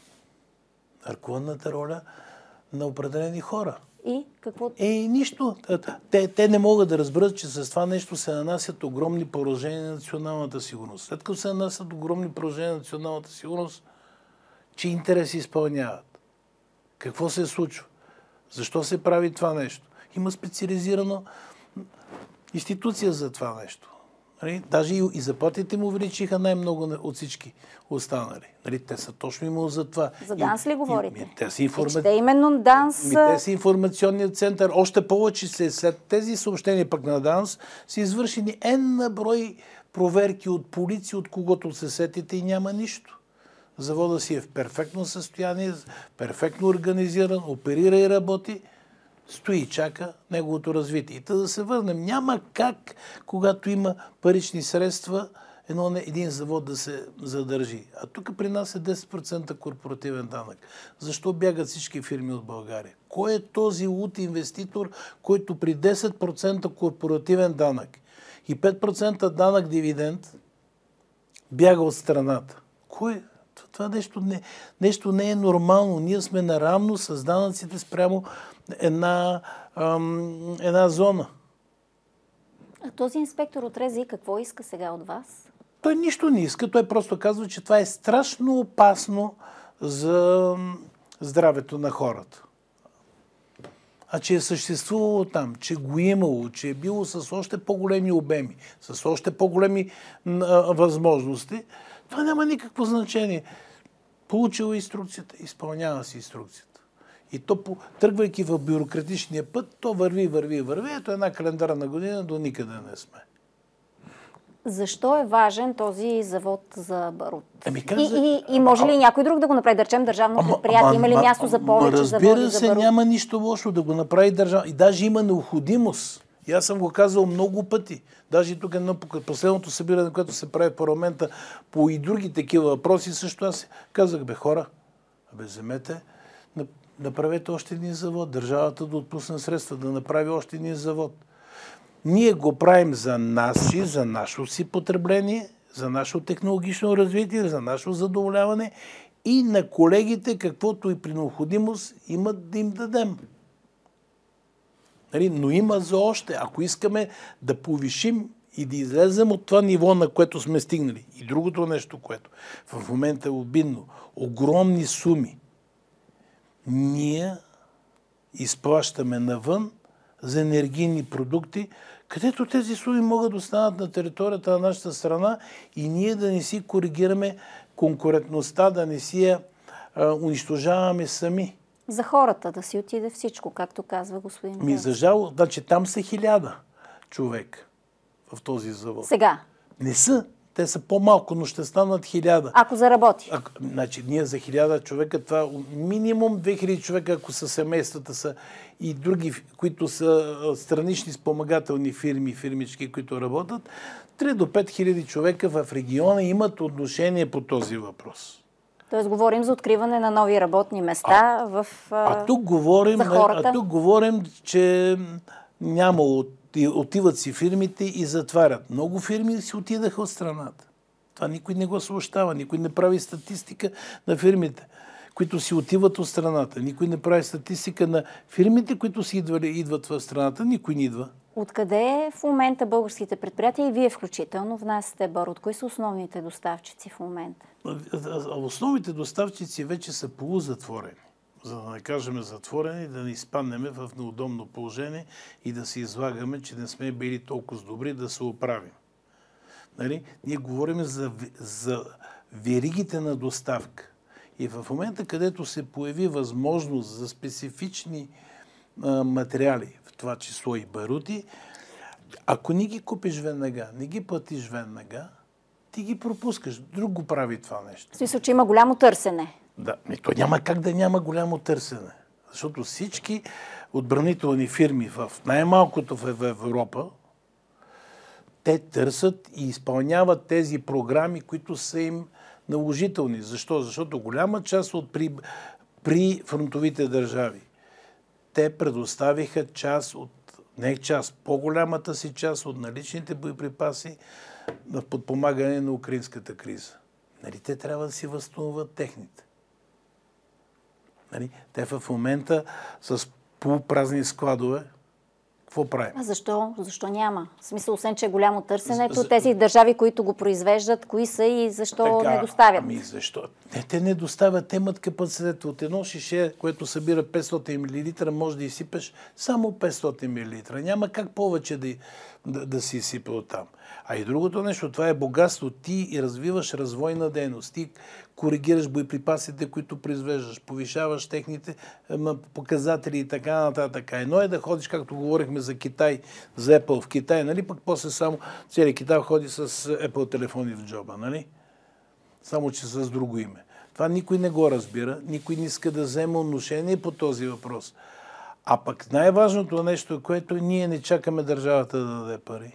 ръководната роля на определени хора. И какво? Е, нищо. Те, те не могат да разберат, че с това нещо се нанасят огромни поражения на националната сигурност. След като се нанасят огромни поражения на националната сигурност, че интереси изпълняват. Какво се случва? Защо се прави това нещо? Има специализирана институция за това нещо. Нали? Даже и, и заплатите му увеличиха най-много от всички останали. Нали? Те са точно именно за това. За ДАНС ли говорите? И, и, те са информа... и, именно ДАНС... И, те са информационният център. Още повече след тези съобщения пък на ДАНС са извършени N брой проверки от полиция, от когото се сетите и няма нищо. Завода си е в перфектно състояние, перфектно организиран, оперира и работи, стои и чака неговото развитие. И та да се върнем. Няма как, когато има парични средства, едно, един завод да се задържи. А тук при нас е десет процента корпоративен данък. Защо бягат всички фирми от България? Кой е този луд инвеститор, който при десет процента корпоративен данък и пет процента данък дивиденд бяга от страната? Кой? Това нещо не, нещо не е нормално. Ние сме наравно с данъците спрямо една, ам, една зона. А този инспектор от РЗИ какво иска сега от вас? Той нищо не иска. Той просто казва, че това е страшно опасно за здравето на хората. А че е съществувало там, че го е имало, че е било с още по-големи обеми, с още по-големи а, възможности, Това няма никакво значение. Получил инструкцията, изпълнява си инструкцията. И то, тръгвайки в бюрократичния път, то върви, върви, върви. Ето една календарна година, до никъде не сме. Защо е важен този завод за барут? Ами, и, за... и, и може ли някой друг да го направи? Да речем държавно предприятие? Има ли място за повече заводи за барут? Разбира се, няма нищо лошо да го направи държава. И даже има необходимост. И аз съм го казал много пъти. Даже и тук едно последното събиране, което се прави в парламента по и други такива въпроси, също аз казах, бе хора, бе вземете, направете още един завод. Държавата да отпусне средства, да направи още един завод. Ние го правим за нас и за нашето си потребление, за нашето технологично развитие, за нашето задоволяване и на колегите, каквото и при необходимост имат да им дадем. Нали? Но има за още. Ако искаме да повишим и да излезем от това ниво, на което сме стигнали. И другото нещо, което в момента е обидно. Огромни суми. Ние изплащаме навън за енергийни продукти, където тези суми могат да останат на територията на нашата страна и ние да не си коригираме конкурентността, да не си я а, унищожаваме сами. За хората да си отиде всичко, както казва господин Ми, за жал, значи там са хиляда човек в този завод. Сега? Не са. Те са по-малко, но ще станат хиляда. Ако заработи? А, значи, ние за хиляда човека, това минимум две хиляди човека, ако са семействата са и други, които са странични спомагателни фирми, фирмички, които работят, три до пет хиляди човека в региона имат отношение по този въпрос. Тоест говорим за откриване на нови работни места а, в, а, тук говорим, за хората. А тук говорим, че няма от отиват си фирмите и затварят. Много фирми си отидаха от страната. Това никой не го съобщава. Никой не прави статистика на фирмите, които си отиват от страната. Никой не прави статистика на фирмите, които си идвали, идват в страната. Никой не идва. Откъде в момента българските предприятия и вие включително внасяте барут? Кои са основните доставчици в момента? Основните доставчици вече са полузатворени. За да не кажем затворени, да не изпаднем в неудобно положение и да се излагаме, че не сме били толкова добри да се оправим. Нали? Ние говорим за, за веригите на доставка. И в момента, където се появи възможност за специфични а, материали, в това число и барути, ако не ги купиш веднага, не ги платиш веднага, ти ги пропускаш. Друг го прави това нещо. В смисъл, че има голямо търсене. Да, то няма как да няма голямо търсене. Защото всички отбранителни фирми в най-малкото в Европа, те търсят и изпълняват тези програми, които са им наложителни. Защо? Защото голяма част от при, при фронтовите държави, те предоставиха част от, не част, по-голямата си част от наличните боеприпаси в подпомагане на украинската криза. Нали, те трябва да си възстановят техните. Нали, те в момента с полупразни складове, какво правим? А защо? Защо няма? В смисъл, освен, че е голямо търсенето, тези държави, които го произвеждат, кои са и защо така, не доставят? Ами защо? Не, те не доставят, те имат капацитет. От едно шише, което събира петстотин милилитра, може да изсипеш само петстотин милилитра. Няма как повече да, да, да си изсипе оттам. А и другото нещо, това е богатство. Ти и развиваш развойна дейност. Ти коригираш боеприпасите, които произвеждаш, повишаваш техните показатели и така нататък. Едно е да ходиш, както говорихме за Китай, за Apple в Китай, нали? Пък после само целият Китай ходи с Apple телефони в джоба, нали? Само че с друго име. Това никой не го разбира, никой не иска да вземе отношение по този въпрос. А пък най-важното нещо, което ние не чакаме държавата да даде пари.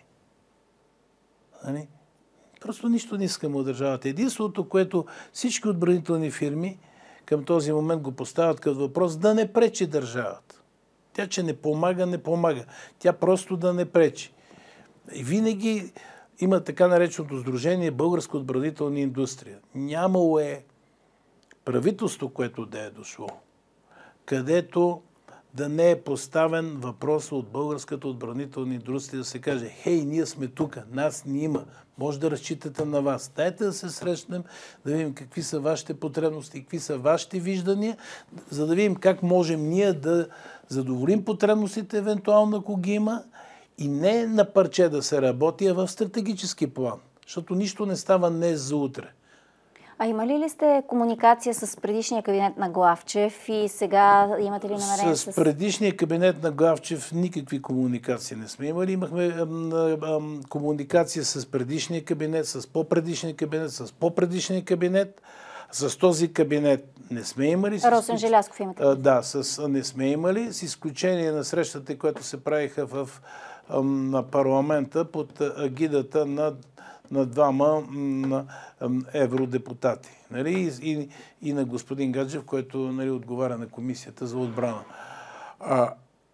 Нали? Просто нищо не искаме от държавата. Единството, което всички отбранителни фирми към този момент го поставят като въпрос, да не пречи държавата. Тя, че не помага, не помага. Тя просто да не пречи. И винаги има така нареченото сдружение Българска отбранителна индустрия. Нямало е правителство, което да е дошло, където да не е поставен въпрос от българската отбранителна индустрия да се каже: хей, ние сме тук, нас ни има, може да разчитате на вас. Дайте да се срещнем, да видим какви са вашите потребности, какви са вашите виждания, за да видим как можем ние да задоволим потребностите, евентуално ако ги има, и не на парче да се работи, а в стратегически план. Защото нищо не става днес за утре. А имали ли сте комуникация с предишния кабинет на Главчев и сега имате ли намерение с... с... С предишния кабинет на Главчев никакви комуникации не сме имали. Имахме ам, ам, комуникация с предишния кабинет, с по-предишния кабинет, с по-предишния кабинет. С този кабинет не сме имали. Росен изключ... Желязков имате. А, да, с, не сме имали, с изключение на срещата, която се правиха в, ам, на парламента под агидата на на двама на, евродепутати. Нали? И, и на господин Гаджев, който, нали, отговаря на комисията за отбрана. А,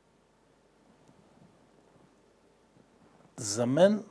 за мен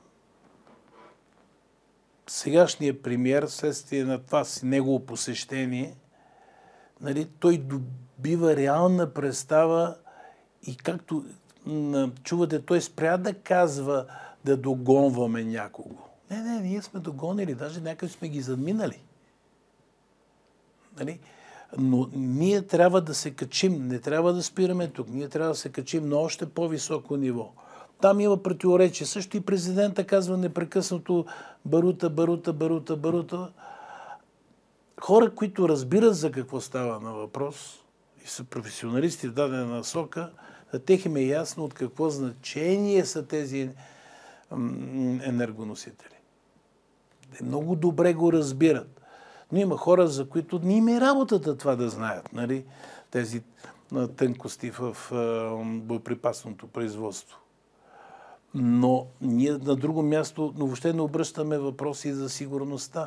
сегашният премиер, вследствие на това си негово посещение, нали, той добива реална представа и както чувате, той спря да казва да догонваме някого. Не, не, ние сме догонили, даже някакъв сме ги задминали. Нали? Но ние трябва да се качим, не трябва да спираме тук, ние трябва да се качим на още по-високо ниво. Там има противоречие. Също и президента казва непрекъснато барута, барута, барута, барута. Хора, които разбират за какво става на въпрос и са професионалисти в дадена насока, за тех им е ясно от какво значение са тези енергоносители. Те много добре го разбират. Но има хора, за които не им е работата това да знаят. Нали? Тези тънкости в боеприпасното производство. Но ние на друго място, но въобще не обръщаме въпроси за сигурността.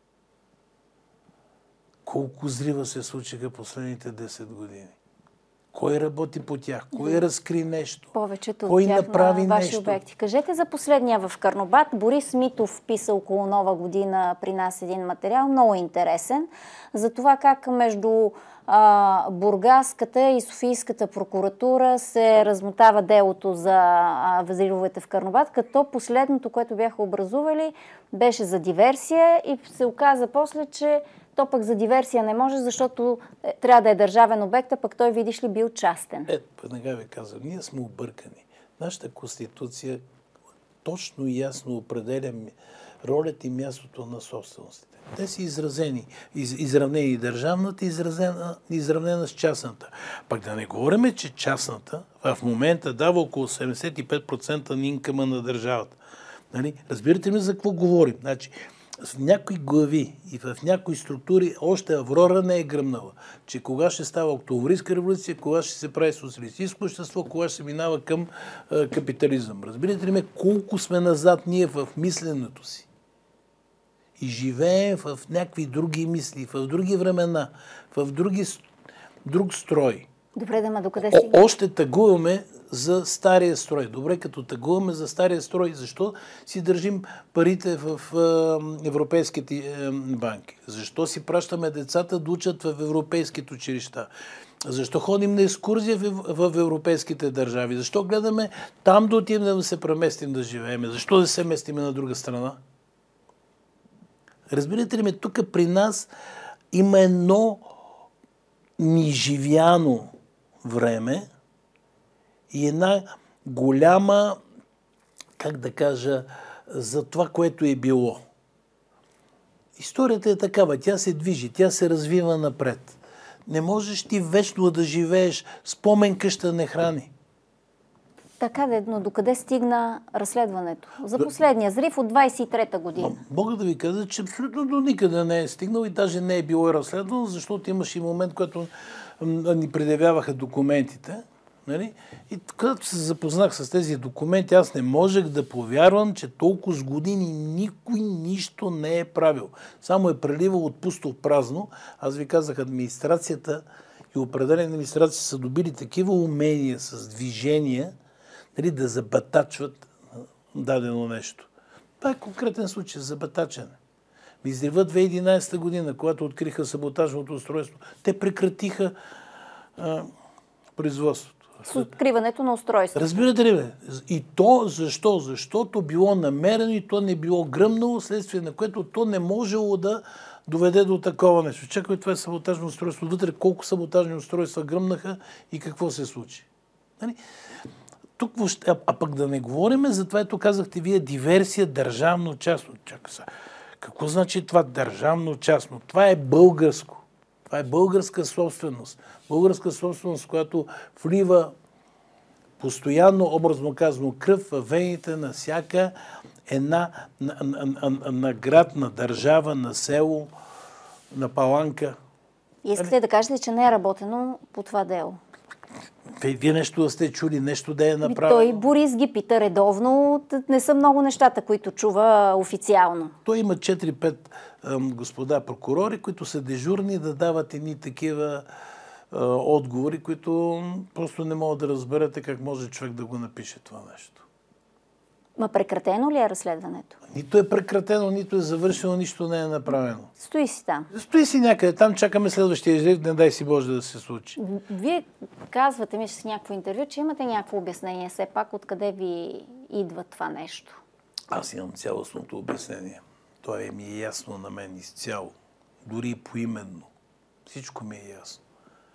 Колко взрива се случиха последните десет години? Кой работи по тях? Кой разкри нещо? Повечето Кой от тях направи на ваши нещо? обекти. Кажете за последния в Карнобат. Борис Митов писа около Нова година при нас един материал, много интересен, за това как между а, Бургаската и Софийската прокуратура се размотава делото за а, взривовете в Карнобат, като последното, което бяха образували, беше за диверсия и се оказа после, че то пък за диверсия не може, защото трябва да е държавен обект, а пък той, видиш ли, бил частен. Ето, веднага ви казвам, ние сме объркани. Нашата конституция точно и ясно определя ролята и мястото на собственостите. Те са изразени, из, изравнени държавната, изразена, изравнена с частната. Пък да не говорим, че частната в момента дава около седемдесет и пет процента на инкъма на държавата. Нали? Разбирате ли за какво говорим? Значи, в някои глави и в някои структури още Аврора не е гръмнала. Че кога ще става Октомврийска революция, кога ще се прави социалистическо общество, кога ще се минава към е, капитализъм. Разбирате ли ме колко сме назад ние в мисленето си? И живеем в някакви други мисли, в други времена, в други, друг строй. Добре, да, ма докъде си? Още тъгуваме за стария строй. Добре, като тъгуваме за стария строй, защо си държим парите в е, европейските е, банки? Защо си пращаме децата да учат в европейските училища? Защо ходим на екскурзия в, в европейските държави? Защо гледаме там да отидем да се преместим да живеем? Защо да се местим на друга страна? Разбирате ли ме, тук при нас има едно ниживяно време и една голяма, как да кажа, за това, което е било. Историята е такава, тя се движи, тя се развива напред. Не можеш ти вечно да живееш, спомен къща не храни. Така, но докъде стигна разследването? За последния взрив от двайсет и трета година. Мога да ви кажа, че абсолютно до никъде не е стигнал и даже не е било разследвано, защото имаше и момент, когато ни предявяваха документите. Нали? И когато се запознах с тези документи, аз не можех да повярвам, че толкова с години никой нищо не е правил. Само е преливал от пусто в празно. Аз ви казах, администрацията и определени администрации са добили такива умения с движения, нали, да забатачват дадено нещо. Това е конкретен случай за батачане. Взрива две хиляди и единадесета година, когато откриха саботажното устройство, те прекратиха а, производството. С откриването на устройството. Разбирате ли, бе? И то защо? Защото било намерено и то не било гръмнало, следствие на което то не можело да доведе до такова нещо. Чакай, това е саботажно устройство. Вътре колко саботажни устройства гръмнаха и какво се случи. Нали? Тук въобще, а, а пък да не говорим за това, ето казахте вие, диверсия, държавно, частно. Чакай са. Какво значи това държавно-частно? Това е българско. Това е българска собственост. Българска собственост, която влива постоянно, образно казано, кръв във вените на всяка една на, на, на, на град, на държава, на село, на паланка. Искате да кажете, че не е работено по това дело? Вие нещо да сте чули, нещо да е направено. Той Борис ги пита редовно. Не са много нещата, които чува официално. Той има четири-пет господа прокурори, които са дежурни да дават едни такива е, отговори, които просто не могат да разберете как може човек да го напише това нещо. Ма прекратено ли е разследването? Нито е прекратено, нито е завършено, нищо не е направено. Стои си там. Стои си някъде там, чакаме следващия излив, не дай си Боже да се случи. Вие казвате ми с някакво интервю, че имате някакво обяснение все пак откъде ви идва това нещо. Аз имам цялостното обяснение. То е ми е ясно на мен изцяло. Дори и поименно. Всичко ми е ясно.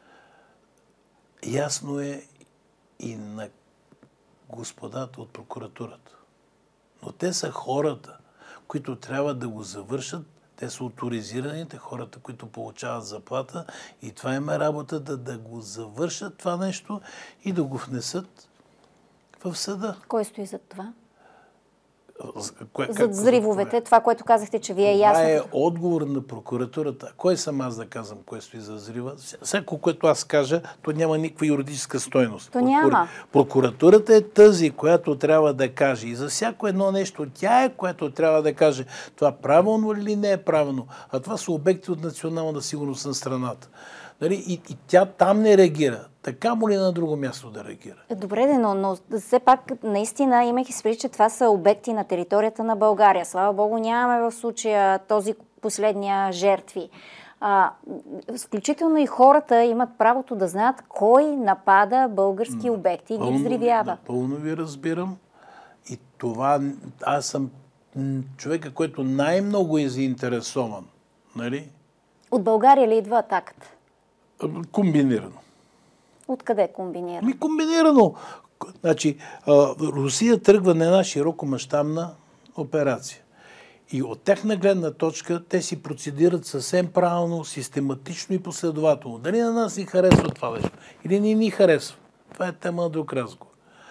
Ясно е и на господата от прокуратурата. Но те са хората, които трябва да го завършат. Те са оторизираните, хората, които получават заплата. И това има работа да, да го завършат това нещо и да го внесат в съда. Кой стои зад това? Кое, зад взривовете, това, което казахте, че ви е ясно. Това е отговор на прокуратурата. Кой съм аз да казвам, кой стои за взрива? Всяко, което аз кажа, то няма никаква юридическа стойност. То няма. Прокуратурата е тази, която трябва да каже. И за всяко едно нещо, тя е, което трябва да каже това правилно или не е правилно. А това са обекти от национална сигурност на страната. Нали? И, и тя там не реагира. Така му ли на друго място да реагира? Добре, но, но все пак наистина имайки се предвид, че това са обекти на територията на България. Слава Богу, нямаме в случая този последния жертви. А, включително и хората имат правото да знаят кой напада български обекти и ги взривява. Напълно ви разбирам. И това, аз съм човека, който най-много е заинтересован. Нали? От България ли идва атаката? Комбинирано. Откъде е комбинирано? Ми комбинирано. Значи, Русия тръгва на една широкомащабна операция. И от техна гледна точка те си процедират съвсем правилно, систематично и последователно. Дали на нас ни харесва това нещо? Или не ни харесва? Това е тема на друг разговор.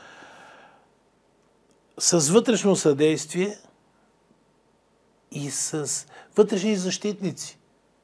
С вътрешно съдействие и с вътрешни защитници.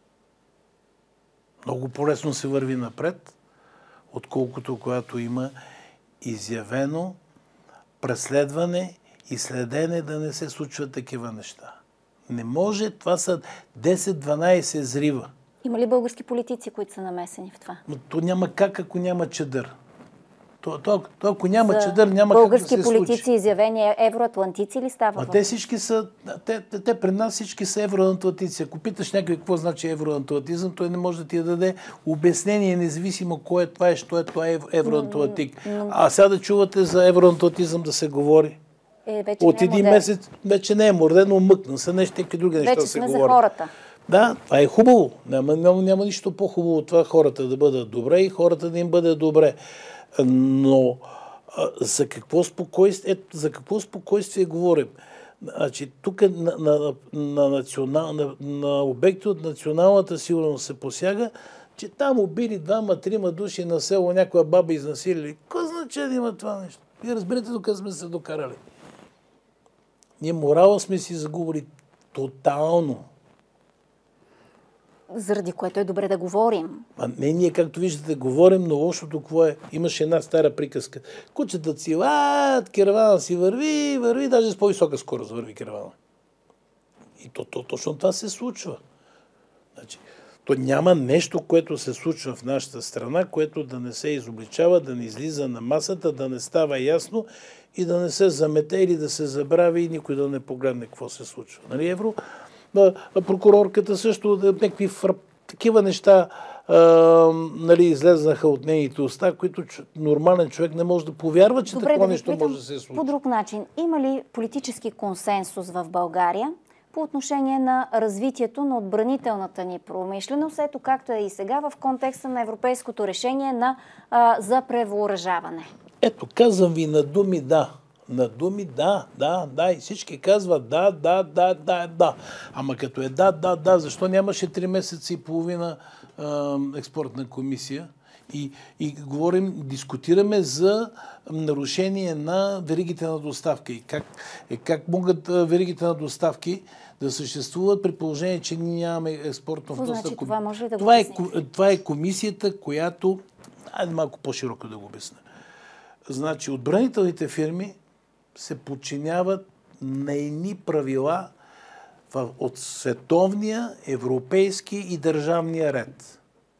Много по-лесно се върви напред, отколкото когато има изявено преследване и следене да не се случват такива неща. Не може, това са десет-дванайсет взрива. Има ли български политици, които са намесени в това? Но то няма как, ако няма чадър. То, то, то ако няма чадър, няма как да се случи. Български политици изявени евроатлантици ли става? А те всички са, те, те, те при нас всички са евроатлантици. Ако питаш някой какво значи евроатлантизъм, той не може да ти да даде обяснение, независимо кое е това и що е това евроатлантик. А сега да чувате за евроатлантизъм да се говори. Е, вече от не е един модерн. месец вече не е мордено, мъкна са нещо, някакви други неща вече се сме говорят. За хората. Да, това е хубаво. Няма, няма, няма нищо по-хубаво от това хората да бъдат добре и хората да им бъде добре. Но а, за, какво спокойствие, ето, за какво спокойствие говорим? Значи, тук на, на, на, национал, на, на обекти от националната сигурност се посяга, че там убили двама-трима души на село, някоя баба изнасилили. Какво значи да има това нещо? Вие разберете, докъде сме се докарали. Ние морала сме си загубили тотално. Заради което е добре да говорим. А не, ние, както виждате, говорим, но лошото какво е? Имаше една стара приказка. Кучета цилат, каравана си върви, върви, даже с по-висока скорост върви каравана. И то, то, точно това се случва. Значи, то няма нещо, което се случва в нашата страна, което да не се изобличава, да не излиза на масата, да не става ясно и да не се замете или да се забрави и никой да не погледне какво се случва. Нали, Евро? Прокурорката също, някакви фрап, такива неща а, нали, излезнаха от нейните уста, които нормален човек не може да повярва, че Добре, такова да нещо може да се случи. По друг начин, има ли политически консенсус в България по отношение на развитието на отбранителната ни промишленост, ето както е и сега в контекста на европейското решение на, а, за превъоръжаване? Ето, казвам ви на думи да, на думи да, да, да. И всички казват да, да, да, да, да. Ама като е да, да, да, защо нямаше три месеца и половина а, експортна комисия? И, и говорим, дискутираме за нарушение на веригите на доставка. И как, е, как могат веригите на доставки да съществуват при положение, че ние нямаме експортно внос. Значи, това може ли да това, го е, това е комисията, която... Айде малко по-широко да го обясня. Значи, отбранителните фирми се подчиняват на едни правила от световния, европейски и държавния ред.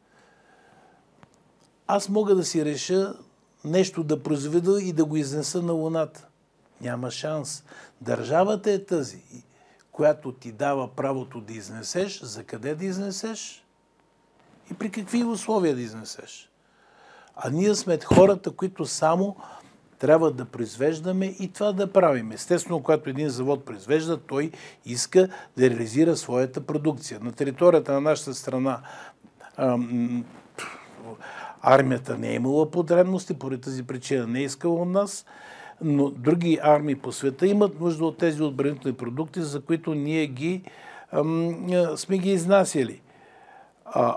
Аз мога да си реша нещо да произведа и да го изнеса на Луната. Няма шанс. Държавата е тази, която ти дава правото да изнесеш, за къде да изнесеш и при какви условия да изнесеш. А ние сме хората, които само трябва да произвеждаме и това да правим. Естествено, когато един завод произвежда, той иска да реализира своята продукция. На територията на нашата страна ам, армията не е имала потребности, поради тази причина не е искала от нас, но други армии по света имат нужда от тези отбранителни продукти, за които ние ги, ам, сме ги изнасяли. А,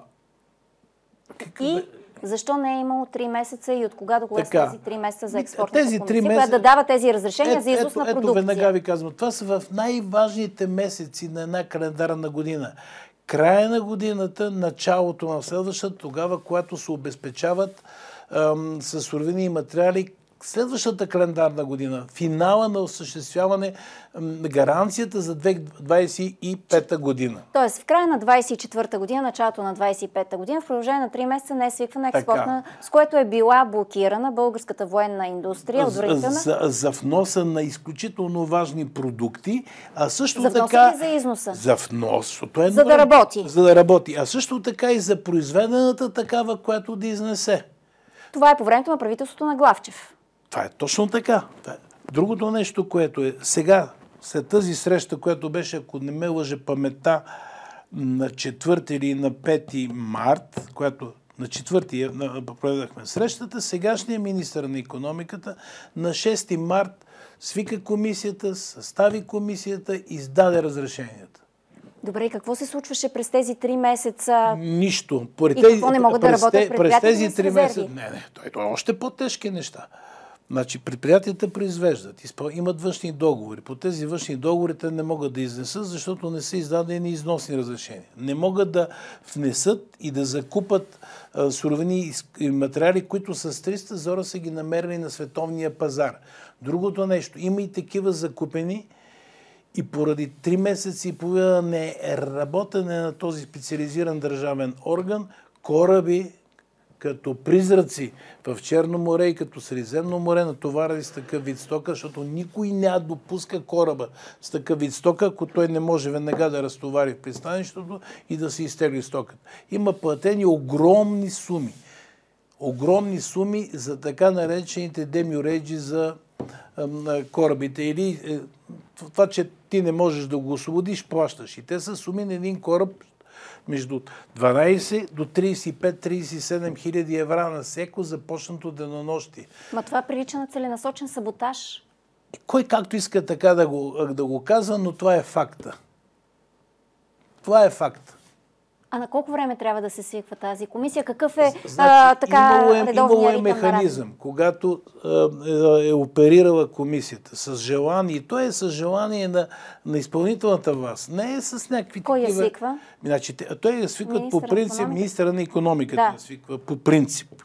и защо не е имало три месеца и от кога до кога са тези три месеца за експортната тези комисия, месеца... която да дава тези разрешения е, за износ ето, на продукция? Ето, веднага ви казвам. Това са в най-важните месеци на една календарна година. Края на годината, началото на следващата, тогава, когато се обезпечават ам, с суровини и материали, следващата календарна година, финала на осъществяване на гаранцията за две хиляди двадесет и пета година. Тоест в края на двадесет и четвърта година, началото на двадесет и пета година, в продължение на три месеца не е свиквана експортна, с което е била блокирана българската военна индустрия, отбранителна. За, за вноса на изключително важни продукти, а също за вноса така... или за износа? За внос. Е за да работи. За да работи. А също така и за произведената такава, която да изнесе. Това е по времето на правителството на Главчев. Това е точно така. Другото нещо, което е сега, след тази среща, която беше, ако не ме лъже паметта, на четвърти или на пети март, която на четвърти проведахме срещата, сегашният министър на икономиката на шести март свика комисията, състави комисията, издаде разрешенията. Добре, и какво се случваше през тези три месеца? Нищо. И какво не могат да работят предприятията през тези три месеца? Не, не, това е още по-тежки неща. Значи предприятията произвеждат, имат външни договори. По тези външни договори те не могат да изнесат, защото не са издадени износни разрешения. Не могат да внесат и да закупат а, суровини и материали, които с триста зора са ги намерили на световния пазар. Другото нещо, има и такива закупени и поради три месеца и половина не е работене на този специализиран държавен орган, кораби като призраци в Черно море и като Средиземно море натоварени с такъв вид стока, защото никой не допуска кораба с такъв вид стока, ако той не може веднага да разтовари в пристанището и да се изтегли стоката. Има платени огромни суми. Огромни суми за така наречените демюрейджи за корабите. Или това, че ти не можеш да го освободиш, плащаш. И те са суми на един кораб между дванадесет до тридесет и пет до тридесет и седем хиляди евра на всеко започнато денонощие. Ма това прилича на целенасочен саботаж. Кой както иска така да го, да го казва, но това е факта. Това е факт. А на колко време трябва да се свиква тази комисия? Какъв е значи, а, така имало е, редовния имало е ритъм механизъм, когато а, е, е оперирала комисията с желание, и то е с желание на, на изпълнителната власт. Не е с някакви Кой такива... я свиква? Значи, той я свикват Министър по принцип, министъра на икономиката да. я свиква по принцип.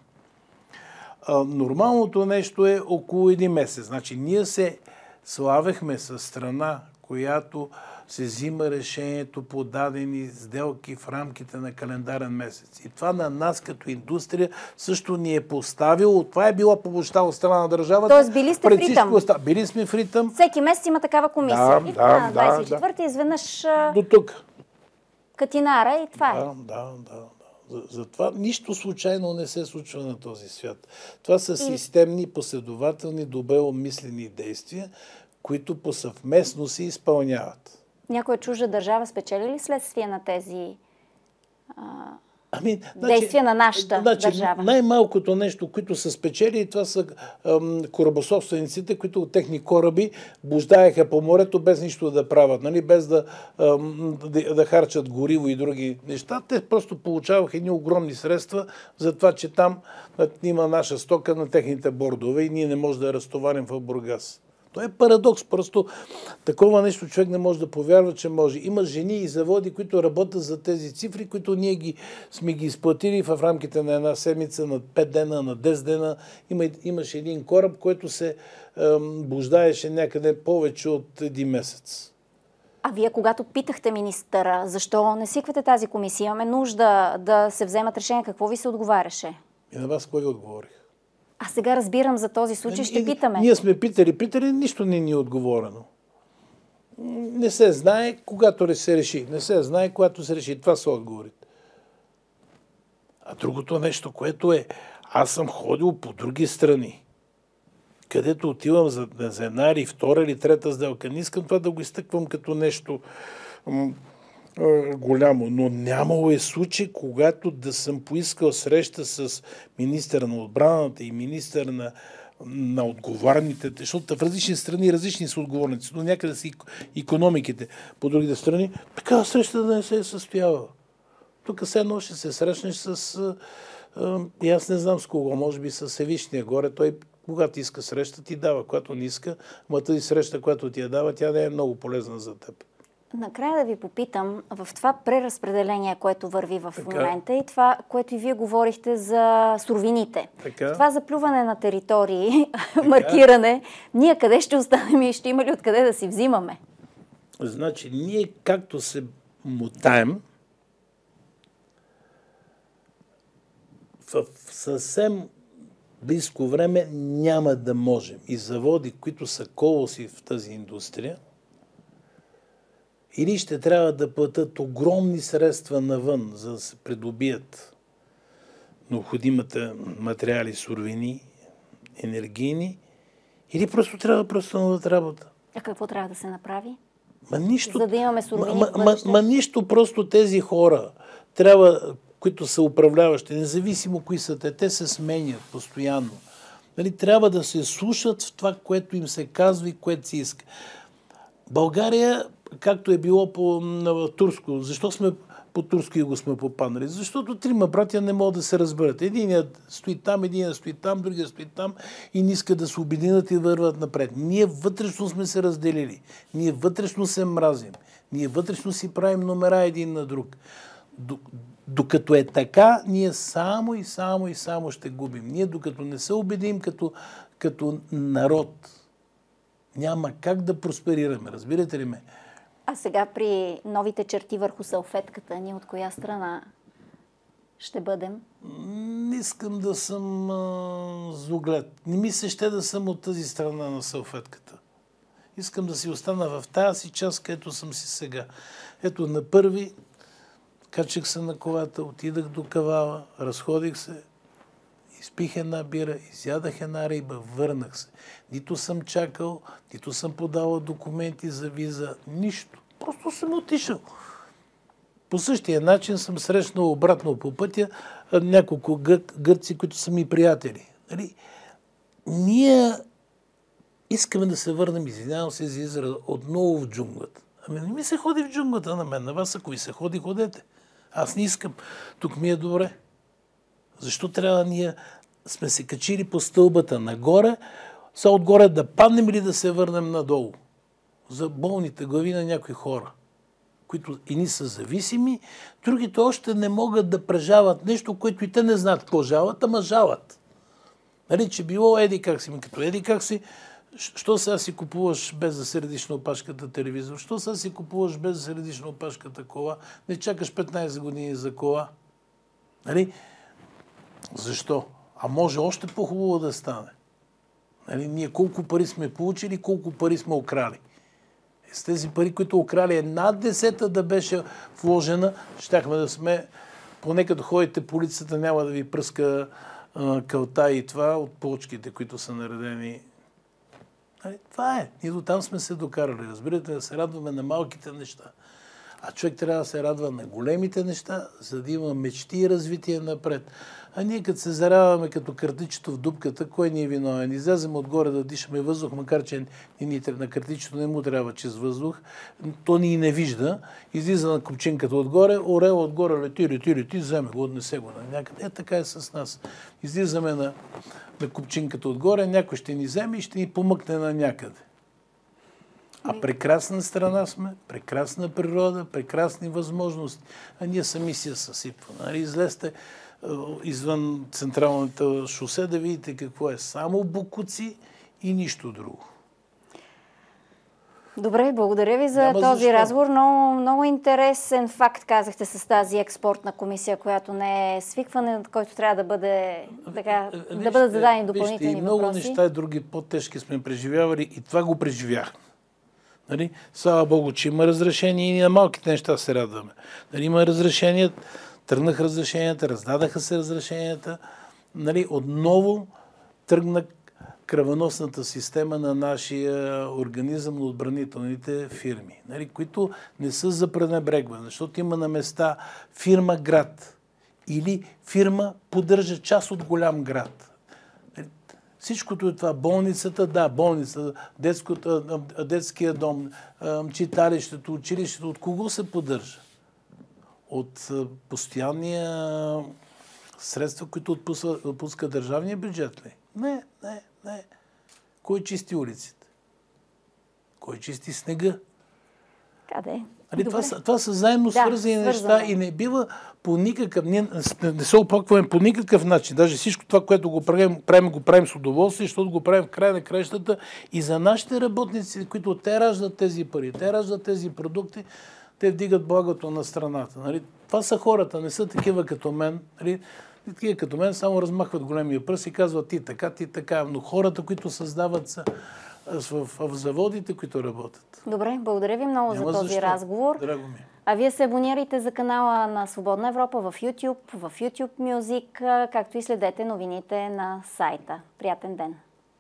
А, нормалното нещо е около един месец. Значи, ние се славехме със страна, която се взима решението по дадени сделки в рамките на календарен месец. И това на нас като индустрия също ни е поставило. Това е била помощта от страна на държавата. Тоест били сте в ритъм. Били сме в ритъм. Всеки месец има такава комисия. Да, и да, на двадесет и четвърта да. изведнъж до тук. Катинара и това да, е. Да, да, да. Затова нищо случайно не се случва на този свят. Това са системни, последователни, добре обмислени действия, които по съвместно се изпълняват. Някоя чужда държава спечели ли следствие на тези а, Ами, действия на нашата значи, държава. Най-малкото нещо, които са спечели, това са ам, корабособствениците, които от техни кораби блуждаеха по морето без нищо да правят, нали? Без да, ам, да, да харчат гориво и други неща. Те просто получаваха едни огромни средства за това, че там има наша стока на техните бордове и ние не можем да я разтоварим в Бургас. Това е парадокс. Просто такова нещо човек не може да повярва, че може. Има жени и заводи, които работят за тези цифри, които ние ги, сме ги изплатили в рамките на една седмица, на пет дена, на десет дена. Има, имаше един кораб, който се ем, блуждаеше някъде повече от един месец. А вие, когато питахте министъра, защо не свиквате тази комисия, имаме нужда да се вземат решения, какво ви се отговаряше? И на вас кой ви отговорих? А сега разбирам за този случай, ще питаме. Ние сме питали, питали, нищо не ни е отговорено. Не се знае, когато се реши. Не се знае, когато се реши. Това са отговорите. А другото нещо, което е, аз съм ходил по други страни, където отивам за, за една или втора или трета сделка. Не искам това да го изтъквам като нещо м- м- голямо, но нямало е случай, когато да съм поискал среща с министъра на отбраната и министър на, на отговорните, защото в различни страни различни са отговорници, но някъде са икономиките по другите страни, такава среща да не се е състояла. Тук все едно ще се срещнеш с... А, а, и аз не знам с кого, може би с Севишния горе, той когато иска среща, ти дава, когато не иска, ама тази среща, която ти я дава, тя не е много полезна за теб. Накрая да ви попитам, в това преразпределение, което върви в така. момента и това, което и вие говорихте за суровините, така. това заплюване на територии, маркиране, ние къде ще останем и ще има ли откъде да си взимаме? Значи, ние както се мотаем, в съвсем близко време няма да можем. И заводи, които са колоси в тази индустрия, или ще трябва да платят огромни средства навън, за да се придобият необходимите материали, суровини, енергийни, или просто трябва да преустановят работа. А какво трябва да се направи? Ма нищо, за да имаме суровини ма, в ма, бъдеще? ма нищо, просто тези хора трябва, които са управляващи, независимо кои са те, те се сменят постоянно. Нали, трябва да се слушат в това, което им се казва и което се иска. България, както е било по на, турско, защо сме по турско и го сме попаднали? Защото трима братя не могат да се разберат. Единият стои там, единият стои там, другият стои там и не искат да се обединят и върват напред. Ние вътрешно сме се разделили. Ние вътрешно се мразим. Ние вътрешно си правим номера един на друг. Докато е така, ние само и само и само ще губим. Ние докато не се убедим като, като народ, няма как да просперираме. Разбирате ли ме? А сега при новите черти върху салфетката, ние от коя страна ще бъдем? Не искам да съм а, злоглед. Не ми се ще да съм от тази страна на салфетката. Искам да си остана в тази си част, където съм си сега. Ето на първи качих се на колата, отидах до Кавала, разходих се, изпих една бира, изядах една риба, върнах се. Нито съм чакал, нито съм подавал документи за виза, нищо. Просто съм отишъл. По същия начин съм срещнал обратно по пътя няколко гър, гърци, които са ми приятели. Нали? Ние искаме да се върнем, извинявам се за израз, отново в джунглата. Ами не ми се ходи в джунглата на мен, на вас, ако ви се ходи, ходете. Аз не искам. Тук ми е добре. Защо трябва ние сме се качили по стълбата нагоре, са отгоре да паднем или да се върнем надолу? За болните глави на някои хора, които едни са зависими, другите още не могат да прежават нещо, което и те не знаят какво жалат, ама жалат. Нали, че било еди как си, ми като еди как си, що сега си купуваш без да се редиш на опашката телевизор? Що сега си купуваш без да се редиш на опашката кола? Не чакаш петнайсет години за кола. Нали? Защо? А може още по-хубаво да стане. Нали? Ние колко пари сме получили, колко пари сме украли. С тези пари, които украли една десета да беше вложена, щяхме да сме, поне като ходите по улицата, няма да ви пръска а, кълта и това от плочките, които са наредени. Това е. Ние до там сме се докарали. Разбирате, да се радваме на малките неща. А човек трябва да се радва на големите неща, за да има мечти и развитие напред. А ние като се зараваме като картичето в дупката, кой ни е виновен? Излезем отгоре да дишаме въздух, макар че ни, на картичето не му трябва чист въздух, то ни не вижда, излиза на купчинката отгоре, орел отгоре лети, лети, лети, вземе го, отнесе го на някъде. Е, така е с нас. Излизаме на, на купчинката отгоре, някой ще ни вземе и ще ни помъкне на някъде. А прекрасна страна сме, прекрасна природа, прекрасни възможности. А ние сами си я съсипваме. Нали? Излезте извън централната шосе да видите какво е. Само букуци и нищо друго. Добре, благодаря ви за Няма този защо. разговор. Много, много интересен факт казахте с тази експортна комисия, която не е свикване, от който трябва да бъде така, Вижте, да бъдат зададени вижте, допълнителни и много въпроси. неща и други по-тежки сме преживявали и това го преживяхме. Нали? Слава Богу, че има разрешение и на малките неща се радваме. Нали? Има разрешения, тръгнах разрешенията, раздадаха се разрешенията. Нали? Отново тръгна кръвоносната система на нашия организъм, на отбранителните фирми, нали? Които не са за пренебрегване, защото има на места фирма град или фирма поддържа част от голям град. Всичкото е това. Болницата, да, болницата, детското, детския дом, читалището, училището. От кого се поддържа? От постоянния средства, които отпуска, отпуска държавния бюджет ли? Не, не, не. Кой чисти улиците? Кой чисти снега? Къде? Али, това, са, това са заедно да, свързани неща и не бива по никакъв... Ние не, не се опакваме по никакъв начин. Даже всичко това, което го правим, правим, го правим с удоволствие, защото го правим в края на краищата и за нашите работници, които те раждат тези пари, те раждат тези продукти, те вдигат благото на страната. Нали? Това са хората, не са такива като мен. Нали? Такива като мен само размахват големия пръст и казват ти така, ти така. Но хората, които създават са в, в заводите, които работят. Добре, благодаря ви много Няма за този защо, разговор. драго ми. А вие се абонирайте за канала на Свободна Европа в YouTube, в YouTube Music, както и следете новините на сайта. Приятен ден!